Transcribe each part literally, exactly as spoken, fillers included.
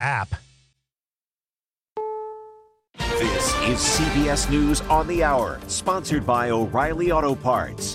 app. This is C B S News on the Hour, sponsored by O'Reilly Auto Parts.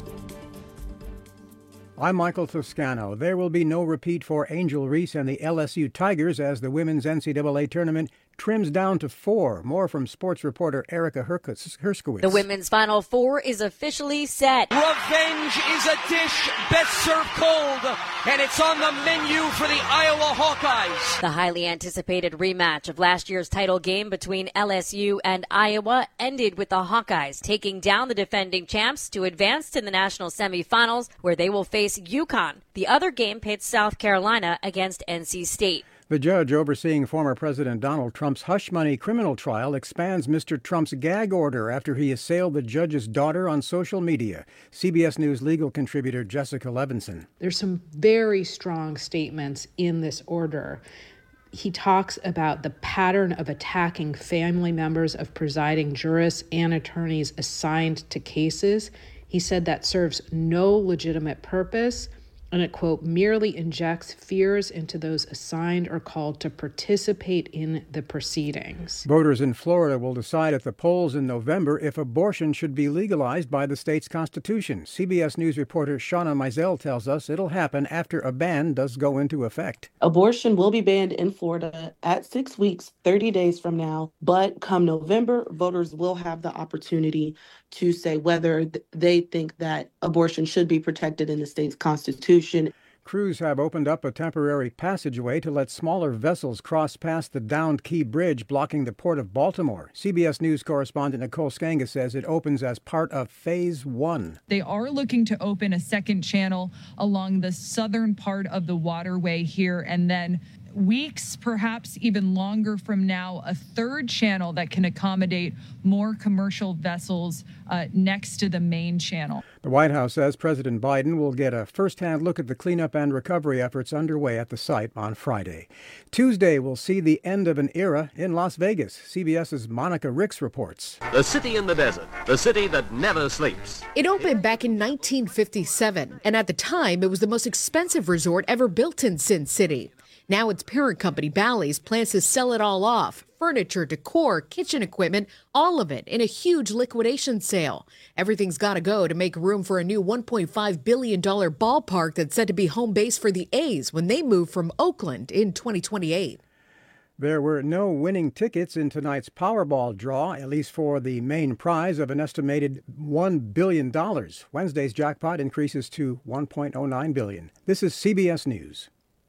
I'm Michael Toscano. There will be no repeat for Angel Reese and the L S U Tigers as the women's N C double A tournament trims down to four. More from sports reporter Erica Herskowitz. The women's Final Four is officially set. Revenge is a dish best served cold, and it's on the menu for the Iowa Hawkeyes. The highly anticipated rematch of last year's title game between L S U and Iowa ended with the Hawkeyes taking down the defending champs to advance to the national semifinals, where they will face UConn. The other game pits South Carolina against N C State. The judge overseeing former President Donald Trump's hush money criminal trial expands Mister Trump's gag order after he assailed the judge's daughter on social media. C B S News legal contributor Jessica Levinson. There's some very strong statements in this order. He talks about the pattern of attacking family members of presiding jurists and attorneys assigned to cases. He said that serves no legitimate purpose, and it, quote, merely injects fears into those assigned or called to participate in the proceedings. Voters in Florida will decide at the polls in November if abortion should be legalized by the state's constitution. C B S News reporter Shauna Mizell tells us it'll happen after a ban does go into effect. Abortion will be banned in Florida at six weeks, thirty days from now. But come November, voters will have the opportunity to say whether they think that abortion should be protected in the state's constitution. Crews have opened up a temporary passageway to let smaller vessels cross past the downed Key Bridge blocking the port of Baltimore. C B S News correspondent Nicole Skanga says it opens as part of Phase One. They are looking to open a second channel along the southern part of the waterway here, and then weeks, perhaps even longer from now, a third channel that can accommodate more commercial vessels uh, next to the main channel. The White House says President Biden will get a first-hand look at the cleanup and recovery efforts underway at the site on Friday. Tuesday will see the end of an era in Las Vegas. CBS's Monica Ricks reports. The city in the desert, the city that never sleeps. It opened back in nineteen fifty-seven, and at the time, it was the most expensive resort ever built in Sin City. Now its parent company, Bally's, plans to sell it all off. Furniture, decor, kitchen equipment, all of it in a huge liquidation sale. Everything's got to go to make room for a new one point five billion dollars ballpark that's set to be home base for the A's when they move from Oakland in twenty twenty-eight. There were no winning tickets in tonight's Powerball draw, at least for the main prize of an estimated one billion dollars. Wednesday's jackpot increases to one point oh nine billion dollars. This is C B S News.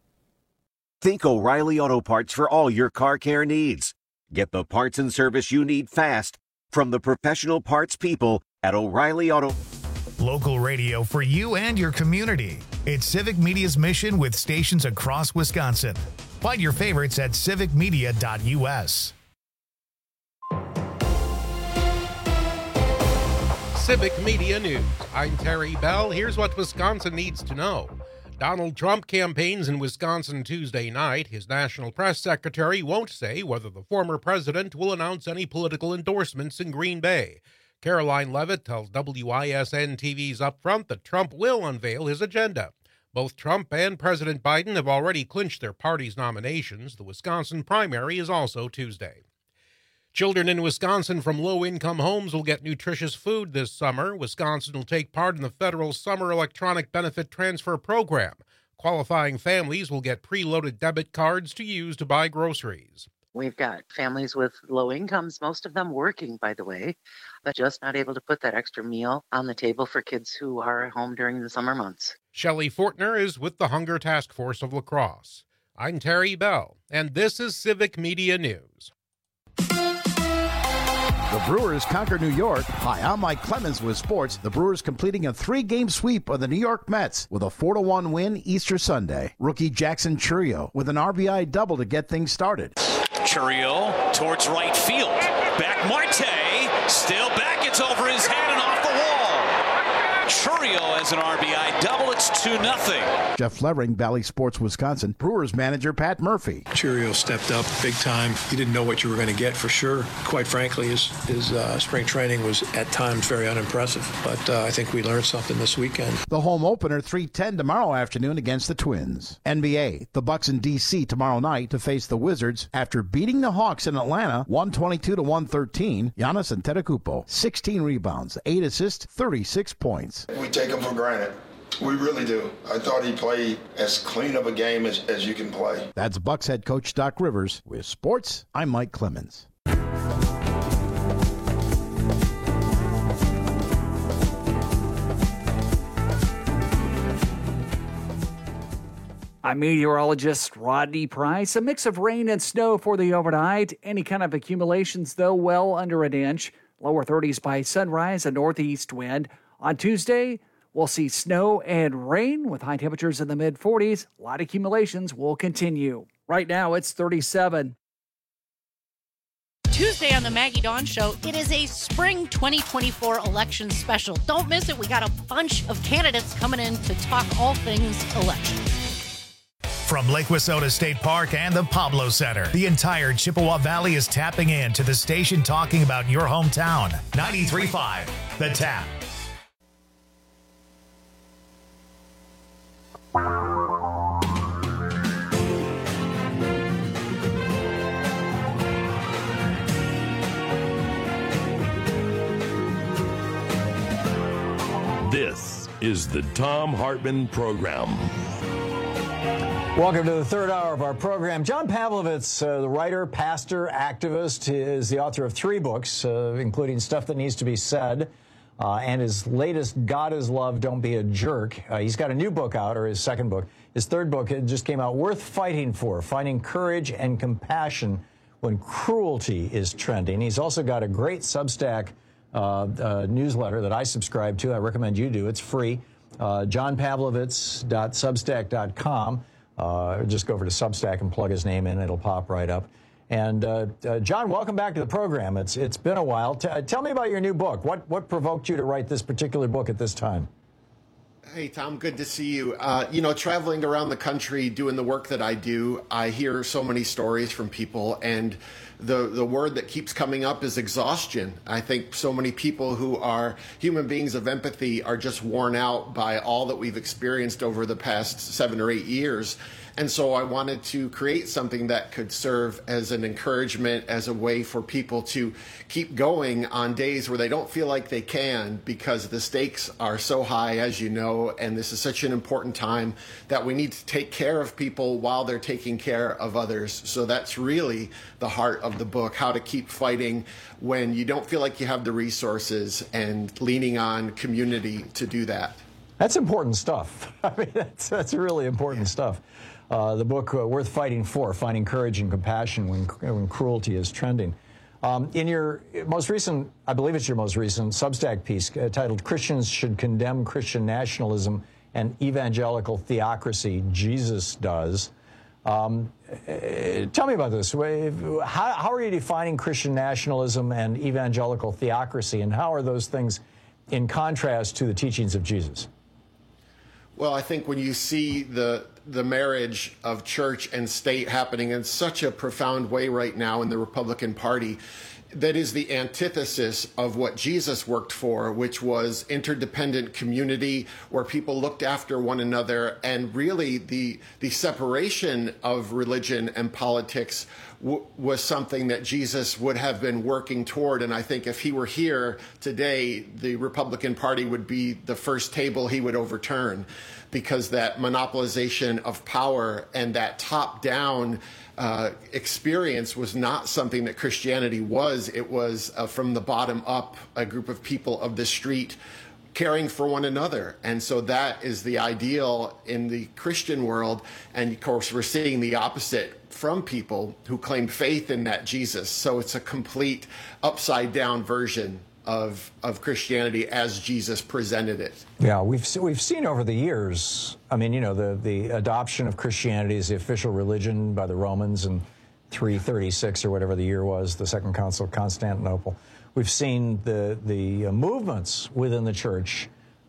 Think O'Reilly Auto Parts for all your car care needs. Get the parts and service you need fast from the professional parts people at O'Reilly Auto. Local radio for you and your community. It's Civic Media's mission with stations across Wisconsin. Find your favorites at civic media dot u s. Civic Media News. I'm Terry Bell. Here's what Wisconsin needs to know. Donald Trump campaigns in Wisconsin Tuesday night. His national press secretary won't say whether the former president will announce any political endorsements in Green Bay. Caroline Levitt tells W I S N T V's Upfront that Trump will unveil his agenda. Both Trump and President Biden have already clinched their party's nominations. The Wisconsin primary is also Tuesday. Children in Wisconsin from low-income homes will get nutritious food this summer. Wisconsin will take part in the federal Summer Electronic Benefit Transfer Program. Qualifying families will get preloaded debit cards to use to buy groceries. We've got families with low incomes, most of them working, by the way, but just not able to put that extra meal on the table for kids who are at home during the summer months. Shelley Fortner is with the Hunger Task Force of La Crosse. I'm Terry Bell, and this is Civic Media News. The Brewers conquer New York. Hi, I'm Mike Clemens with sports. The Brewers completing a three-game sweep of the New York Mets with a four to one win Easter Sunday. Rookie Jackson Chourio with an R B I double to get things started. Chourio towards right field. Back Marte. Still back. It's over his head and off the wall. Chourio has an R B I double. It's two nothing. Jeff Levering, Valley Sports Wisconsin. Brewers manager Pat Murphy. Chourio stepped up big time. You didn't know what you were going to get for sure. Quite frankly, his, his uh, spring training was at times very unimpressive. But uh, I think we learned something this weekend. The home opener three ten tomorrow afternoon against the Twins. N B A, the Bucks in D C tomorrow night to face the Wizards after beating the Hawks in Atlanta one twenty-two to one thirteen. Giannis Antetokounmpo, sixteen rebounds, eight assists, thirty-six points. We take him for granted. We really do. I thought he played as clean of a game as, as you can play. That's Bucks head coach Doc Rivers. With sports, I'm Mike Clemens. I'm meteorologist Rodney Price. A mix of rain and snow for the overnight. Any kind of accumulations, though, well under an inch. Lower thirties by sunrise, a northeast wind. On Tuesday, we'll see snow and rain with high temperatures in the mid forties. Light accumulations will continue. Right now, it's thirty-seven. Tuesday on the Maggie Dawn Show, it is a spring twenty twenty-four election special. Don't miss it. We got a bunch of candidates coming in to talk all things election. From Lake Wissota State Park and the Pablo Center, the entire Chippewa Valley is tapping in to the station talking about your hometown. ninety-three point five, The Tap. This is the Thom Hartmann Program. Welcome to the third hour of our program. John Pavlovitz, uh, the writer, pastor, activist, is the author of three books, uh, including Stuff That Needs to Be Said, uh, and his latest, God is Love, Don't Be a Jerk. Uh, he's got a new book out, or his second book. His third book, it just came out, Worth Fighting For, Finding Courage and Compassion When Cruelty is Trending. He's also got a great Substack uh, uh, newsletter that I subscribe to. I recommend you do. It's free. Uh, john pavlovitz dot substack dot com. Uh, just go over to Substack and plug his name in. It'll pop right up. And uh, uh, John, welcome back to the program. It's it's been a while. T- tell me about your new book. What what provoked you to write this particular book at this time? Hey, Tom, good to see you. Uh, you know, traveling around the country, doing the work that I do, I hear so many stories from people, and the the word that keeps coming up is exhaustion. I think so many people who are human beings of empathy are just worn out by all that we've experienced over the past seven or eight years. And so I wanted to create something that could serve as an encouragement, as a way for people to keep going on days where they don't feel like they can, because the stakes are so high, as you know, and this is such an important time that we need to take care of people while they're taking care of others. So that's really the heart of the book, how to keep fighting when you don't feel like you have the resources, and leaning on community to do that. That's important stuff. I mean, that's, that's really important stuff. Uh, the book, uh, Worth Fighting For, Finding Courage and Compassion When, when Cruelty is Trending. Um, in your most recent, I believe it's your most recent Substack piece uh, titled Christians Should Condemn Christian Nationalism and Evangelical Theocracy, Jesus Does. Um, uh, tell me about this. How, how are you defining Christian nationalism and evangelical theocracy, and how are those things in contrast to the teachings of Jesus? Well, I think when you see the the marriage of church and state happening in such a profound way right now in the Republican Party, that is the antithesis of what Jesus worked for, which was interdependent community where people looked after one another, and really the the separation of religion and politics w- was something that Jesus would have been working toward. And I think if he were here today, the Republican Party would be the first table he would overturn, because that monopolization of power and that top-down uh, experience was not something that Christianity was. It was uh, from the bottom up, a group of people of the street caring for one another. And so that is the ideal in the Christian world. And of course, we're seeing the opposite from people who claim faith in that Jesus. So it's a complete upside down version of of Christianity as Jesus presented it. Yeah, we've we've seen over the years, I mean, you know, the, the adoption of Christianity as the official religion by the Romans in three thirty-six or whatever the year was, the Second Council of Constantinople. We've seen the, the movements within the church uh,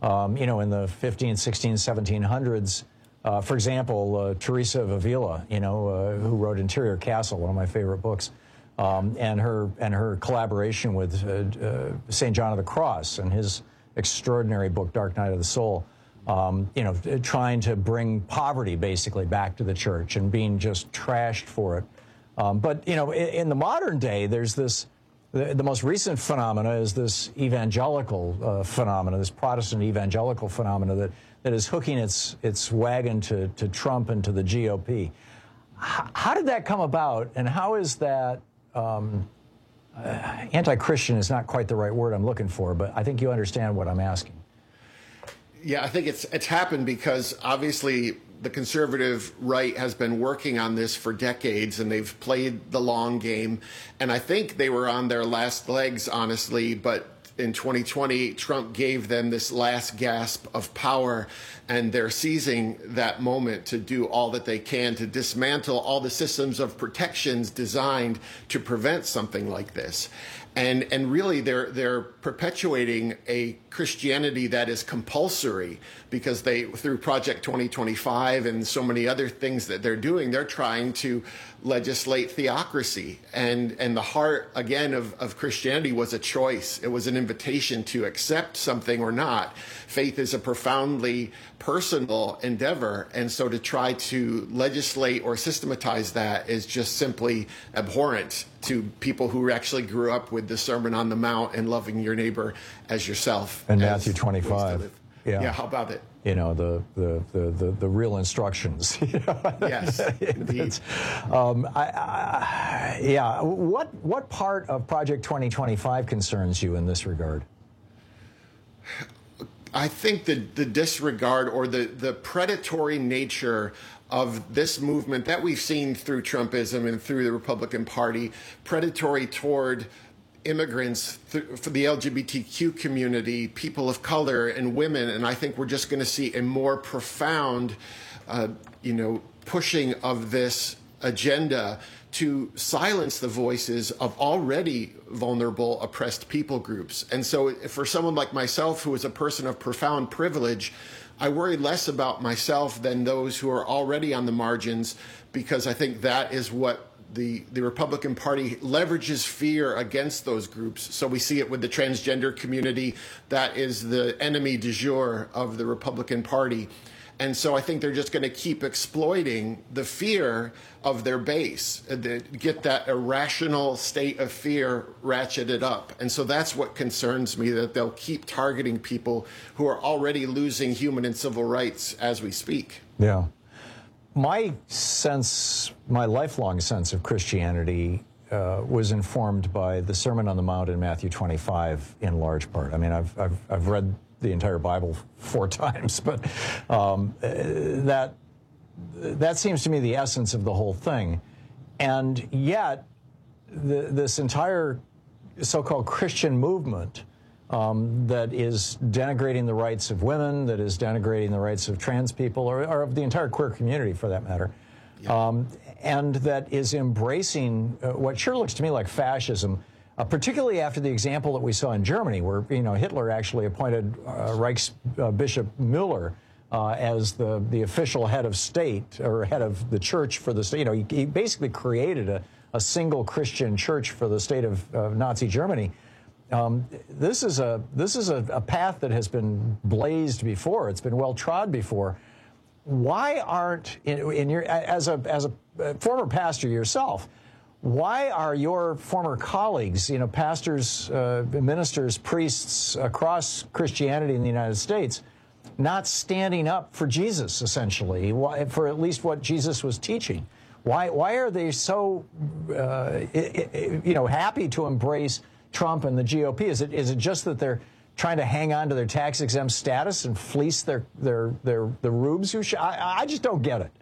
Um, you know, in the fifteen, sixteen, seventeen hundreds, uh, for example, uh, Teresa of Avila, you know, uh, who wrote Interior Castle, one of my favorite books, um, and her and her collaboration with uh, uh, Saint John of the Cross and his extraordinary book, Dark Night of the Soul. Um, you know, trying to bring poverty basically back to the church and being just trashed for it. Um, but, you know, in, in the modern day, there's this, the, the most recent phenomena is this evangelical uh, phenomena, this Protestant evangelical phenomena that, that is hooking its, its wagon to, to Trump and to the G O P. H- how did that come about, and how is that, um, uh, anti-Christian is not quite the right word I'm looking for, but I think you understand what I'm asking. Yeah, I think it's it's happened because obviously the conservative right has been working on this for decades, and they've played the long game. And I think they were on their last legs, honestly, but in twenty twenty, Trump gave them this last gasp of power, and they're seizing that moment to do all that they can to dismantle all the systems of protections designed to prevent something like this. And and really, they're they're perpetuating a Christianity that is compulsory, because they, through Project twenty twenty-five and so many other things that they're doing, they're trying to legislate theocracy. And and the heart, again, of, of Christianity was a choice. It was an invitation to accept something or not. Faith is a profoundly personal endeavor. And so to try to legislate or systematize that is just simply abhorrent to people who actually grew up with the Sermon on the Mount and loving your neighbor as yourself. And Matthew twenty-five. Yeah. Yeah, how about it? You know, the the the the, the real instructions. You know? Yes, indeed. um, I, I, yeah. What what part of Project twenty twenty-five concerns you in this regard? I think the the disregard or the the predatory nature of this movement that we've seen through Trumpism and through the Republican Party, predatory toward immigrants, th- for the L G B T Q community, people of color, and women. And I think we're just going to see a more profound, uh, you know, pushing of this agenda to silence the voices of already vulnerable, oppressed people groups. And so for someone like myself, who is a person of profound privilege, I worry less about myself than those who are already on the margins, because I think that is what the, the Republican Party leverages fear against those groups. So we see it with the transgender community. That is the enemy du jour of the Republican Party. And so I think they're just going to keep exploiting the fear of their base, get that irrational state of fear ratcheted up. And so that's what concerns me, that they'll keep targeting people who are already losing human and civil rights as we speak. Yeah. My sense, my lifelong sense of Christianity uh, was informed by the Sermon on the Mount in Matthew twenty-five in large part. I mean, I've, I've, I've read the entire Bible four times, but um, that that seems to me the essence of the whole thing. And yet, the, this entire so-called Christian movement um, that is denigrating the rights of women, that is denigrating the rights of trans people, or, or of the entire queer community for that matter, yeah. um, and that is embracing uh, what sure looks to me like fascism. Uh, particularly after the example that we saw in Germany, where you know Hitler actually appointed uh, Reichsbishop Müller uh, as the the official head of state, or head of the church for the state. You know, he, he basically created a, a single Christian church for the state of uh, Nazi Germany. Um, this is a this is a, a path that has been blazed before. It's been well trod before. Why aren't in, in your as a as a former pastor yourself? Why are your former colleagues, you know, pastors, uh, ministers, priests across Christianity in the United States, not standing up for Jesus, essentially, for at least what Jesus was teaching? Why, why are they so, uh, you know, happy to embrace Trump and the G O P? Is it is it just that they're trying to hang on to their tax-exempt status and fleece their their their the rubes who? Sh- I, I just don't get it.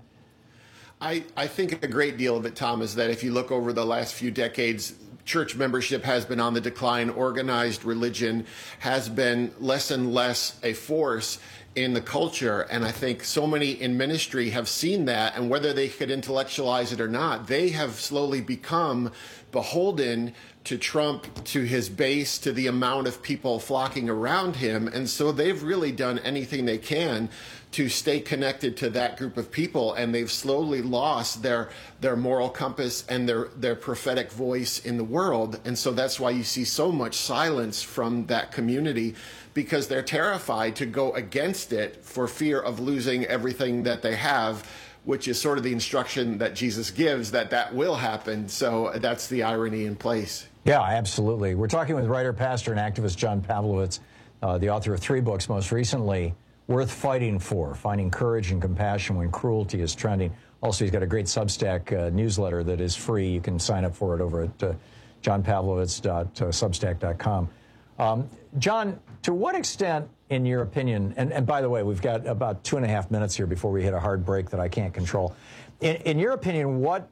I, I think a great deal of it, Tom, is that if you look over the last few decades, church membership has been on the decline. Organized religion has been less and less a force in the culture. And I think so many in ministry have seen that, and whether they could intellectualize it or not, they have slowly become beholden to Trump, to his base, to the amount of people flocking around him. And so they've really done anything they can to stay connected to that group of people, and they've slowly lost their their moral compass and their their prophetic voice in the world. And so that's why you see so much silence from that community, because they're terrified to go against it for fear of losing everything that they have, which is sort of the instruction that Jesus gives, that that will happen. So that's the irony in place. Yeah, absolutely. We're talking with writer, pastor, and activist John Pavlovitz, uh, the author of three books, most recently, Worth Fighting For, Finding Courage and Compassion When Cruelty is Trending. Also, he's got a great Substack uh, newsletter that is free. You can sign up for it over at uh, john pavlovitz dot substack dot com. Um, John, to what extent, in your opinion, and, and by the way, we've got about two and a half minutes here before we hit a hard break that I can't control. In, in your opinion, what,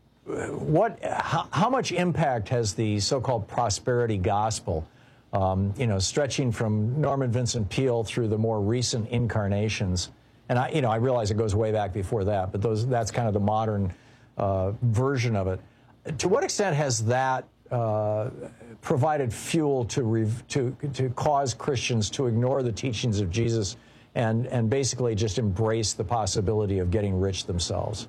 what, how, how much impact has the so-called prosperity gospel, um, you know, stretching from Norman Vincent Peale through the more recent incarnations? And I, you know, I realize it goes way back before that, but those, that's kind of the modern uh, version of it. To what extent has that uh, provided fuel to, rev to to cause Christians to ignore the teachings of Jesus and and basically just embrace the possibility of getting rich themselves?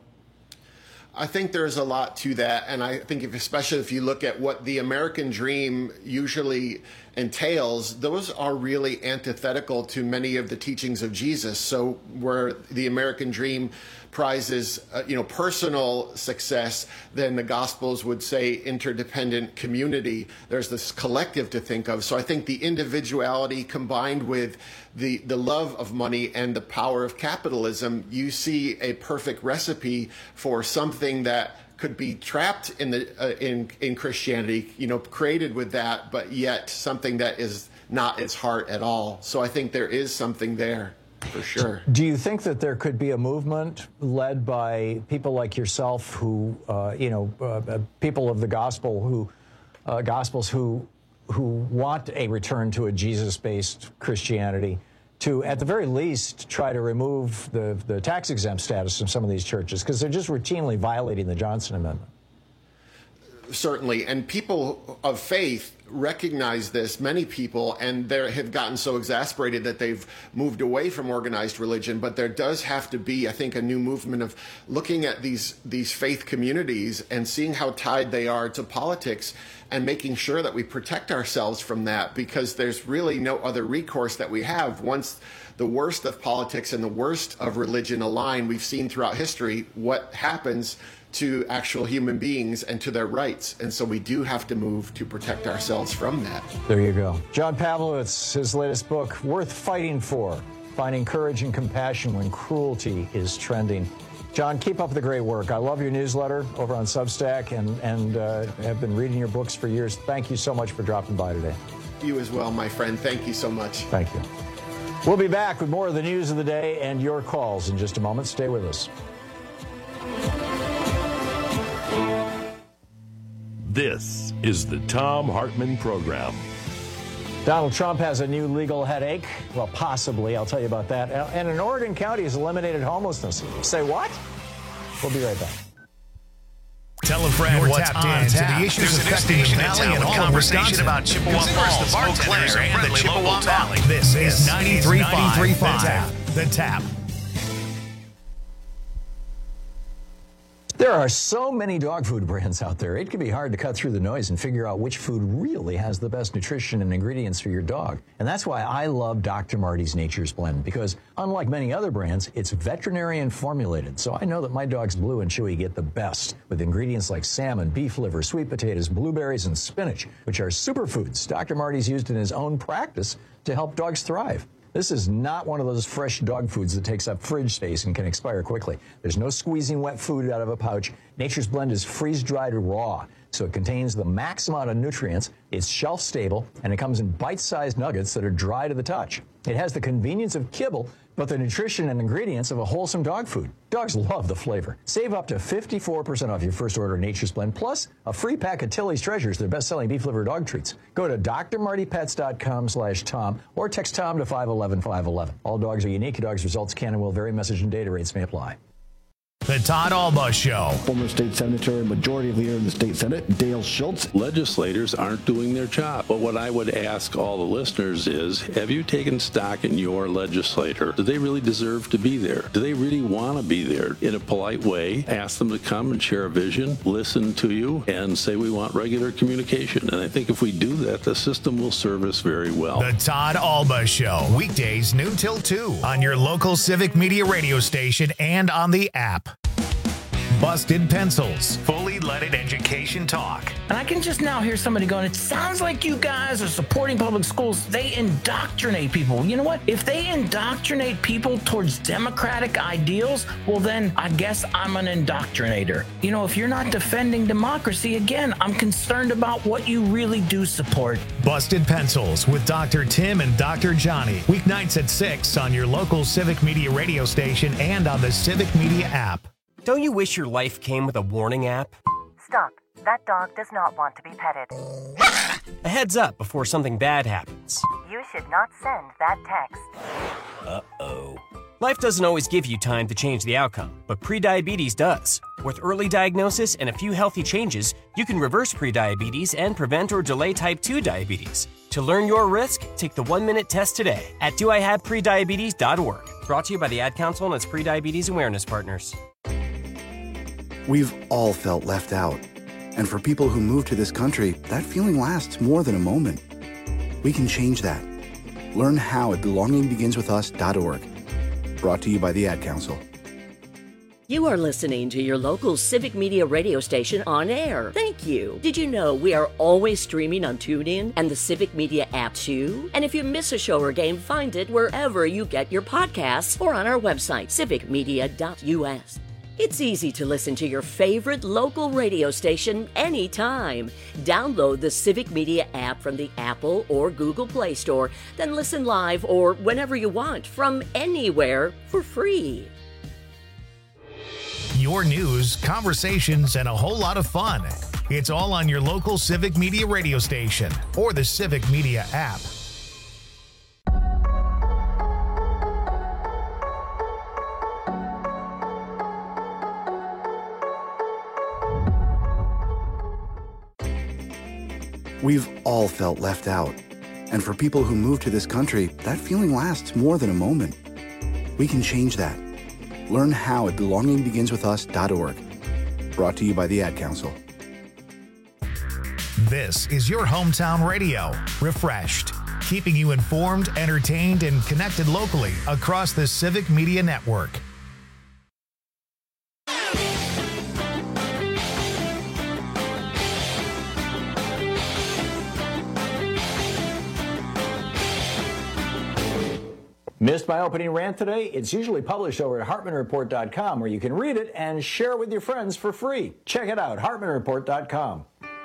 I think there's a lot to that, and I think if, especially if you look at what the American dream usually entails, those are really antithetical to many of the teachings of Jesus. So where the American dream prizes, uh, you know, personal success, then the Gospels would say interdependent community. There's this collective to think of. So I think the individuality combined with the, the love of money and the power of capitalism, you see a perfect recipe for something that could be trapped in the uh, in in Christianity, you know, created with that, but yet something that is not its heart at all. So I think there is something there. For sure. Do you think that there could be a movement led by people like yourself who, uh, you know, uh, people of the gospel who, uh, gospels who, who want a return to a Jesus-based Christianity to, at the very least, try to remove the, the tax-exempt status from some of these churches because they're just routinely violating the Johnson Amendment? Certainly, and people of faith recognize this, many people, and they have gotten so exasperated that they've moved away from organized religion. But there does have to be, I think, a new movement of looking at these these faith communities and seeing how tied they are to politics and making sure that we protect ourselves from that, because there's really no other recourse that we have. Once the worst of politics and the worst of religion align, we've seen throughout history what happens to actual human beings and to their rights. And so we do have to move to protect ourselves from that. There you go. John Pavlovitz, his latest book, Worth Fighting For, Finding Courage and Compassion When Cruelty is Trending. John, keep up the great work. I love your newsletter over on Substack and, and uh, have been reading your books for years. Thank you so much for dropping by today. You as well, my friend. Thank you so much. Thank you. We'll be back with more of the news of the day and your calls in just a moment. Stay with us. This is the Thom Hartmann Program. Donald Trump has a new legal headache. Well, possibly. I'll tell you about that. And an Oregon county has eliminated homelessness. Say what? We'll be right back. Tell a friend You're what's tapped on in to tap. the issues There's a new affecting station the in valley town and with all conversation conversation about Chippewa Falls, Eau Claire, and the Chippewa Valley. This is ninety-three point five. The Tap. There are so many dog food brands out there, it can be hard to cut through the noise and figure out which food really has the best nutrition and ingredients for your dog. And that's why I love Doctor Marty's Nature's Blend, because unlike many other brands, it's veterinarian formulated. So I know that my dogs Blue and Chewy get the best with ingredients like salmon, beef liver, sweet potatoes, blueberries, and spinach, which are superfoods Doctor Marty's used in his own practice to help dogs thrive. This is not one of those fresh dog foods that takes up fridge space and can expire quickly. There's no squeezing wet food out of a pouch. Nature's Blend is freeze-dried raw, so it contains the max amount of nutrients, it's shelf-stable, and it comes in bite-sized nuggets that are dry to the touch. It has the convenience of kibble, but the nutrition and ingredients of a wholesome dog food. Dogs love the flavor. Save up to fifty-four percent off your first order of Nature's Blend, plus a free pack of Tilly's Treasures, their best-selling beef liver dog treats. Go to d r marty pets dot com slash Tom or text Tom to five one one five one one. All dogs are unique. Dogs' results can and will vary. Message and data rates may apply. The Todd Alba Show. Former state senator and majority leader in the state Senate, Dale Schultz. Legislators aren't doing their job. But what I would ask all the listeners is, have you taken stock in your legislator? Do they really deserve to be there? Do they really want to be there? In a polite way, ask them to come and share a vision, listen to you, and say we want regular communication. And I think if we do that, the system will serve us very well. The Todd Alba Show. Weekdays noon till two on your local Civic Media radio station and on the app. Busted Pencils, fully leaded education talk. And I can just now hear somebody going, it sounds like you guys are supporting public schools. They indoctrinate people. You know what? If they indoctrinate people towards democratic ideals, well, then I guess I'm an indoctrinator. You know, if you're not defending democracy, again, I'm concerned about what you really do support. Busted Pencils with Doctor Tim and Doctor Johnny. Weeknights at six on your local Civic Media radio station and on the Civic Media app. Don't you wish your life came with a warning app? Stop. That dog does not want to be petted. A heads up before something bad happens. You should not send that text. Uh-oh. Life doesn't always give you time to change the outcome, but prediabetes does. With early diagnosis and a few healthy changes, you can reverse prediabetes and prevent or delay type two diabetes. To learn your risk, take the one-minute test today at do I have prediabetes dot org. Brought to you by the Ad Council and its Prediabetes Awareness Partners. We've all felt left out. And for people who move to this country, that feeling lasts more than a moment. We can change that. Learn how at belonging begins with us dot org. Brought to you by the Ad Council. You are listening to your local Civic Media radio station on air. Thank you. Did you know we are always streaming on TuneIn and the Civic Media app too? And if you miss a show or game, find it wherever you get your podcasts or on our website, civic media dot u s. It's easy to listen to your favorite local radio station anytime. Download the Civic Media app from the Apple or Google Play Store, then listen live or whenever you want from anywhere for free. Your news, conversations, and a whole lot of fun. It's all on your local Civic Media radio station or the Civic Media app. We've all felt left out. And for people who move to this country, that feeling lasts more than a moment. We can change that. Learn how at belonging begins with us dot org. Brought to you by the Ad Council. This is your hometown radio, refreshed, keeping you informed, entertained, and connected locally across the Civic Media Network. Missed my opening rant today? It's usually published over at hartman report dot com, where you can read it and share it with your friends for free. Check it out, hartman report dot com.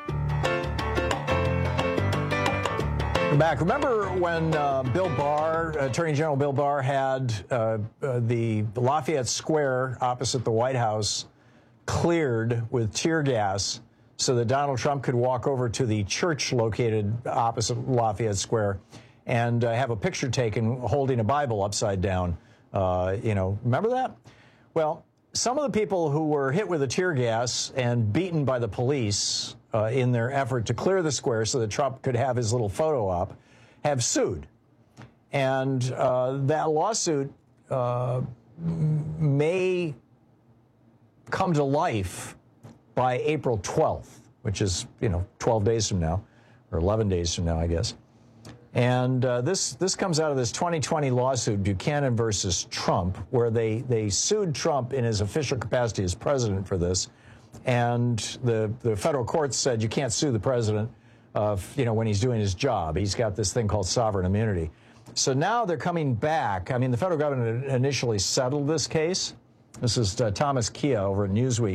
We're back. Remember when uh, Bill Barr, Attorney General Bill Barr, had uh, uh, the Lafayette Square opposite the White House cleared with tear gas so that Donald Trump could walk over to the church located opposite Lafayette Square and uh, have a picture taken holding a Bible upside down. Uh, you know, remember that? Well, some of the people who were hit with the tear gas and beaten by the police uh, in their effort to clear the square so that Trump could have his little photo op have sued. And uh, that lawsuit uh, may come to life by April twelfth, which is, you know, twelve days from now, or eleven days from now, I guess. And uh, this this comes out of this twenty twenty lawsuit, Buchanan versus Trump, where they, they sued Trump in his official capacity as president for this. And the, the federal courts said you can't sue the president uh, you know, when he's doing his job. He's got this thing called sovereign immunity. So now they're coming back. I mean, the federal government initially settled this case. This is uh, Thomas Kia over at Newsweek.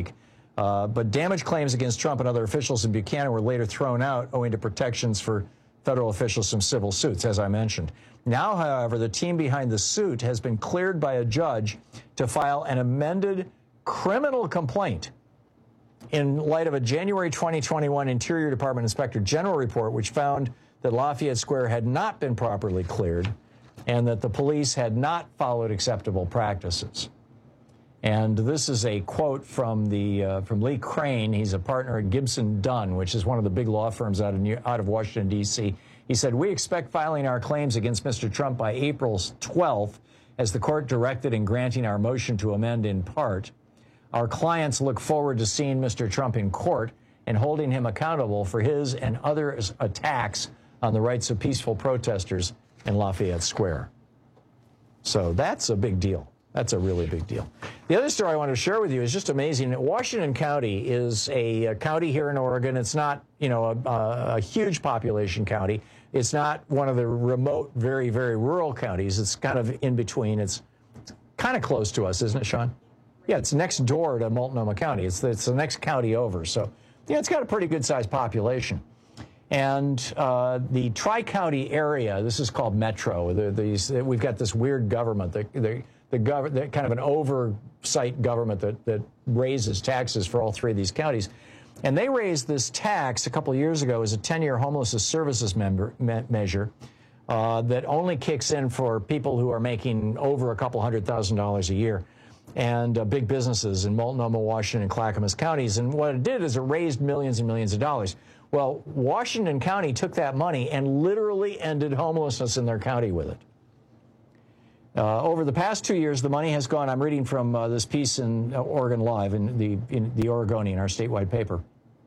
Uh, but damage claims against Trump and other officials in Buchanan were later thrown out owing to protections for federal officials from civil suits, as I mentioned. Now, however, the team behind the suit has been cleared by a judge to file an amended criminal complaint in light of a January twenty twenty-one Interior Department Inspector General report, which found that Lafayette Square had not been properly cleared and that the police had not followed acceptable practices. And this is a quote from the uh, from Lee Crane. He's a partner at Gibson Dunn, which is one of the big law firms out of New, out of Washington, D C He said, "We expect filing our claims against Mister Trump by April twelfth, as the court directed in granting our motion to amend in part. Our clients look forward to seeing Mister Trump in court and holding him accountable for his and others' attacks on the rights of peaceful protesters in Lafayette Square." So that's a big deal. That's a really big deal. The other story I want to share with you is just amazing. Washington County is a, a county here in Oregon. It's not, you know, a, a, a huge population county. It's not one of the remote, very, very rural counties. It's kind of in between. It's kind of close to us, isn't it, Sean? Yeah, it's next door to Multnomah County. It's the, it's the next county over. So, yeah, it's got a pretty good-sized population. And uh, the Tri-County area, this is called Metro. The, these, we've got this weird government, the, the, the, gov the kind of an oversight government that, that raises taxes for all three of these counties. And they raised this tax a couple of years ago as a ten-year homelessness services member, me measure uh, that only kicks in for people who are making over a couple hundred thousand dollars a year, and uh, big businesses in Multnomah, Washington, and Clackamas counties. And what it did is it raised millions and millions of dollars. Well, Washington County took that money and literally ended homelessness in their county with it. Uh, over the past two years, the money has gone, I'm reading from uh, this piece in uh, Oregon Live, in the, in the Oregonian, our statewide paper.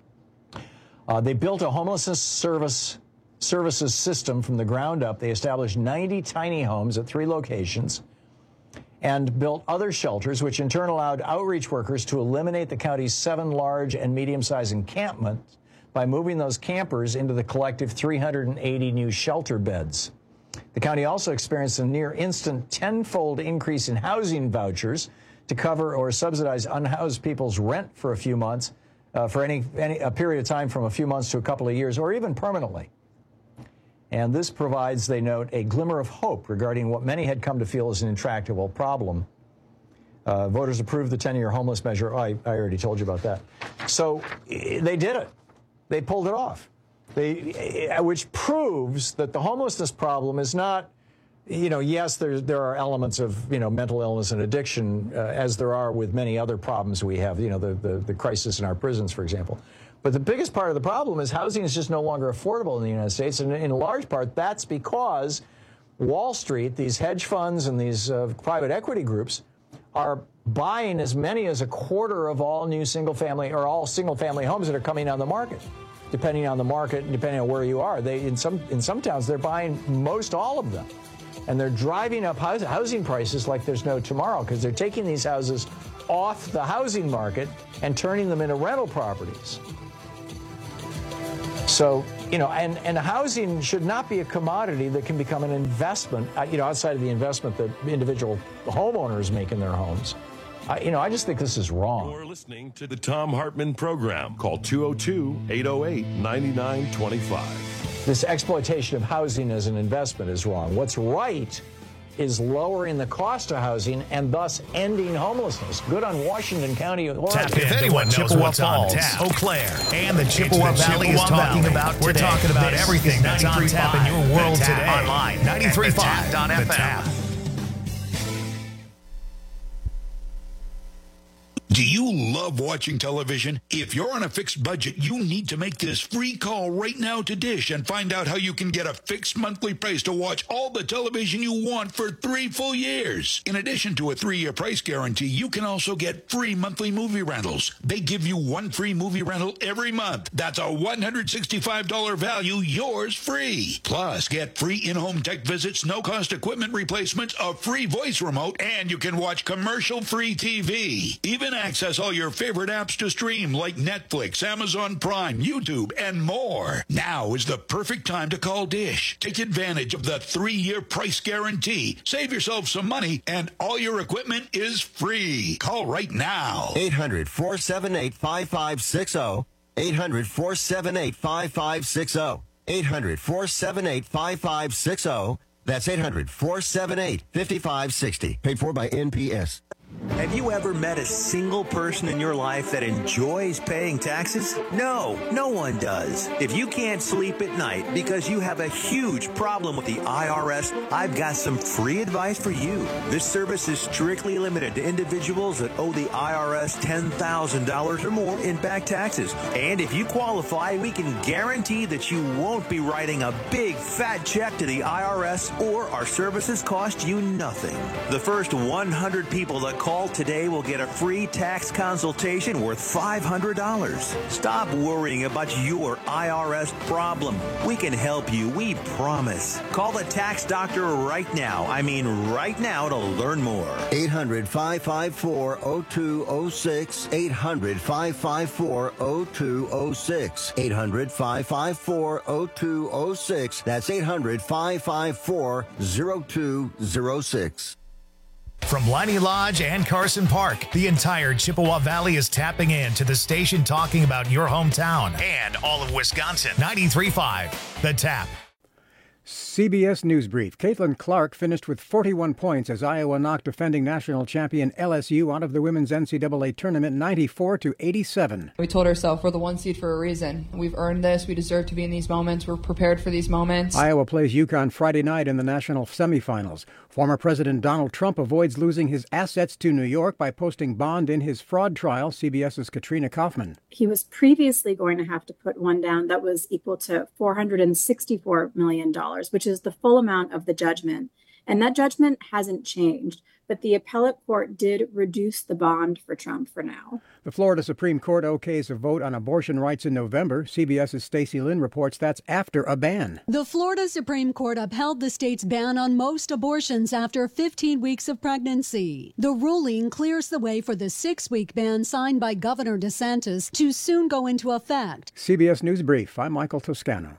Uh, they built a homelessness service services system from the ground up. They established ninety tiny homes at three locations and built other shelters, which in turn allowed outreach workers to eliminate the county's seven large and medium-sized encampments by moving those campers into the collective three hundred eighty new shelter beds. The county also experienced a near instant tenfold increase in housing vouchers to cover or subsidize unhoused people's rent for a few months, uh, for any, any a period of time from a few months to a couple of years, or even permanently. And this provides, they note, a glimmer of hope regarding what many had come to feel as an intractable problem. Uh, voters approved the ten-year homeless measure. Oh, I, I already told you about that. So they did it. They pulled it off. They, which proves that the homelessness problem is not, you know, yes, there, there are elements of, you know, mental illness and addiction, uh, as there are with many other problems we have, you know, the, the, the crisis in our prisons, for example. But the biggest part of the problem is housing is just no longer affordable in the United States, and in large part that's because Wall Street, these hedge funds and these uh, private equity groups, are buying as many as a quarter of all new single-family or all single-family homes that are coming on the market. Depending on the market and depending on where you are, they in some in some towns they're buying most all of them, and they're driving up house, housing prices like there's no tomorrow, because they're taking these houses off the housing market and turning them into rental properties. So, you know, and, and housing should not be a commodity that can become an investment, uh, you know, outside of the investment that individual homeowners make in their homes. Uh, you know, I just think this is wrong. You're listening to the Thom Hartmann Program. Call two oh two, eight oh eight, nine nine two five. This exploitation of housing as an investment is wrong. What's right is lowering the cost of housing and thus ending homelessness. Good on Washington County. Tap if anyone knows Chippewa what's Falls, on tap. Eau Claire, and the Chippewa the Valley Chippewa is talking Valley. About today. We're talking about this everything that's on tap in your world today. Online, ninety-three point five dot F M. Do you love watching television? If you're on a fixed budget, you need to make this free call right now to Dish and find out how you can get a fixed monthly price to watch all the television you want for three full years. In addition to a three-year price guarantee, you can also get free monthly movie rentals. They give you one free movie rental every month. That's a one hundred sixty-five dollar value, yours free. Plus, get free in-home tech visits, no-cost equipment replacements, a free voice remote, and you can watch commercial-free T V. Even access all your favorite apps to stream like Netflix, Amazon Prime, YouTube, and more. Now is the perfect time to call Dish. Take advantage of the three-year price guarantee. Save yourself some money, and all your equipment is free. Call right now. eight hundred, four seven eight, five five six zero. eight hundred, four seven eight, five five six zero. eight hundred, four seven eight, five five six zero. That's eight hundred, four seven eight, five five six zero. Paid for by N P S. Have you ever met a single person in your life that enjoys paying taxes? No, no one does. If you can't sleep at night because you have a huge problem with the I R S, I've got some free advice for you. This service is strictly limited to individuals that owe the I R S ten thousand dollars or more in back taxes. And if you qualify, we can guarantee that you won't be writing a big fat check to the I R S, or our services cost you nothing. The first one hundred people that call today will get a free tax consultation worth five hundred dollars. Stop worrying about your I R S problem. We can help you, we promise. Call the tax doctor right now. I mean right now to learn more. eight hundred, five five four, zero two zero six. eight hundred, five five four, zero two zero six. eight hundred, five five four, zero two zero six. That's eight hundred, five five four, zero two zero six. From Leinie Lodge and Carson Park, the entire Chippewa Valley is tapping in to the station talking about your hometown and all of Wisconsin. ninety-three point five, The Tap. C B S News Brief. Caitlin Clark finished with forty-one points as Iowa knocked defending national champion L S U out of the women's N C double A tournament ninety-four to eighty-seven. We told ourselves we're the one seed for a reason. We've earned this. We deserve to be in these moments. We're prepared for these moments. Iowa plays UConn Friday night in the national semifinals. Former President Donald Trump avoids losing his assets to New York by posting bond in his fraud trial. CBS's Katrina Kaufman. He was previously going to have to put one down that was equal to four hundred sixty-four million dollars, which is the full amount of the judgment. And that judgment hasn't changed, but the appellate court did reduce the bond for Trump for now. The Florida Supreme Court okays a vote on abortion rights in November. CBS's Stacey Lynn reports that's after a ban. The Florida Supreme Court upheld the state's ban on most abortions after fifteen weeks of pregnancy. The ruling clears the way for the six-week ban signed by Governor DeSantis to soon go into effect. C B S News Brief. I'm Michael Toscano.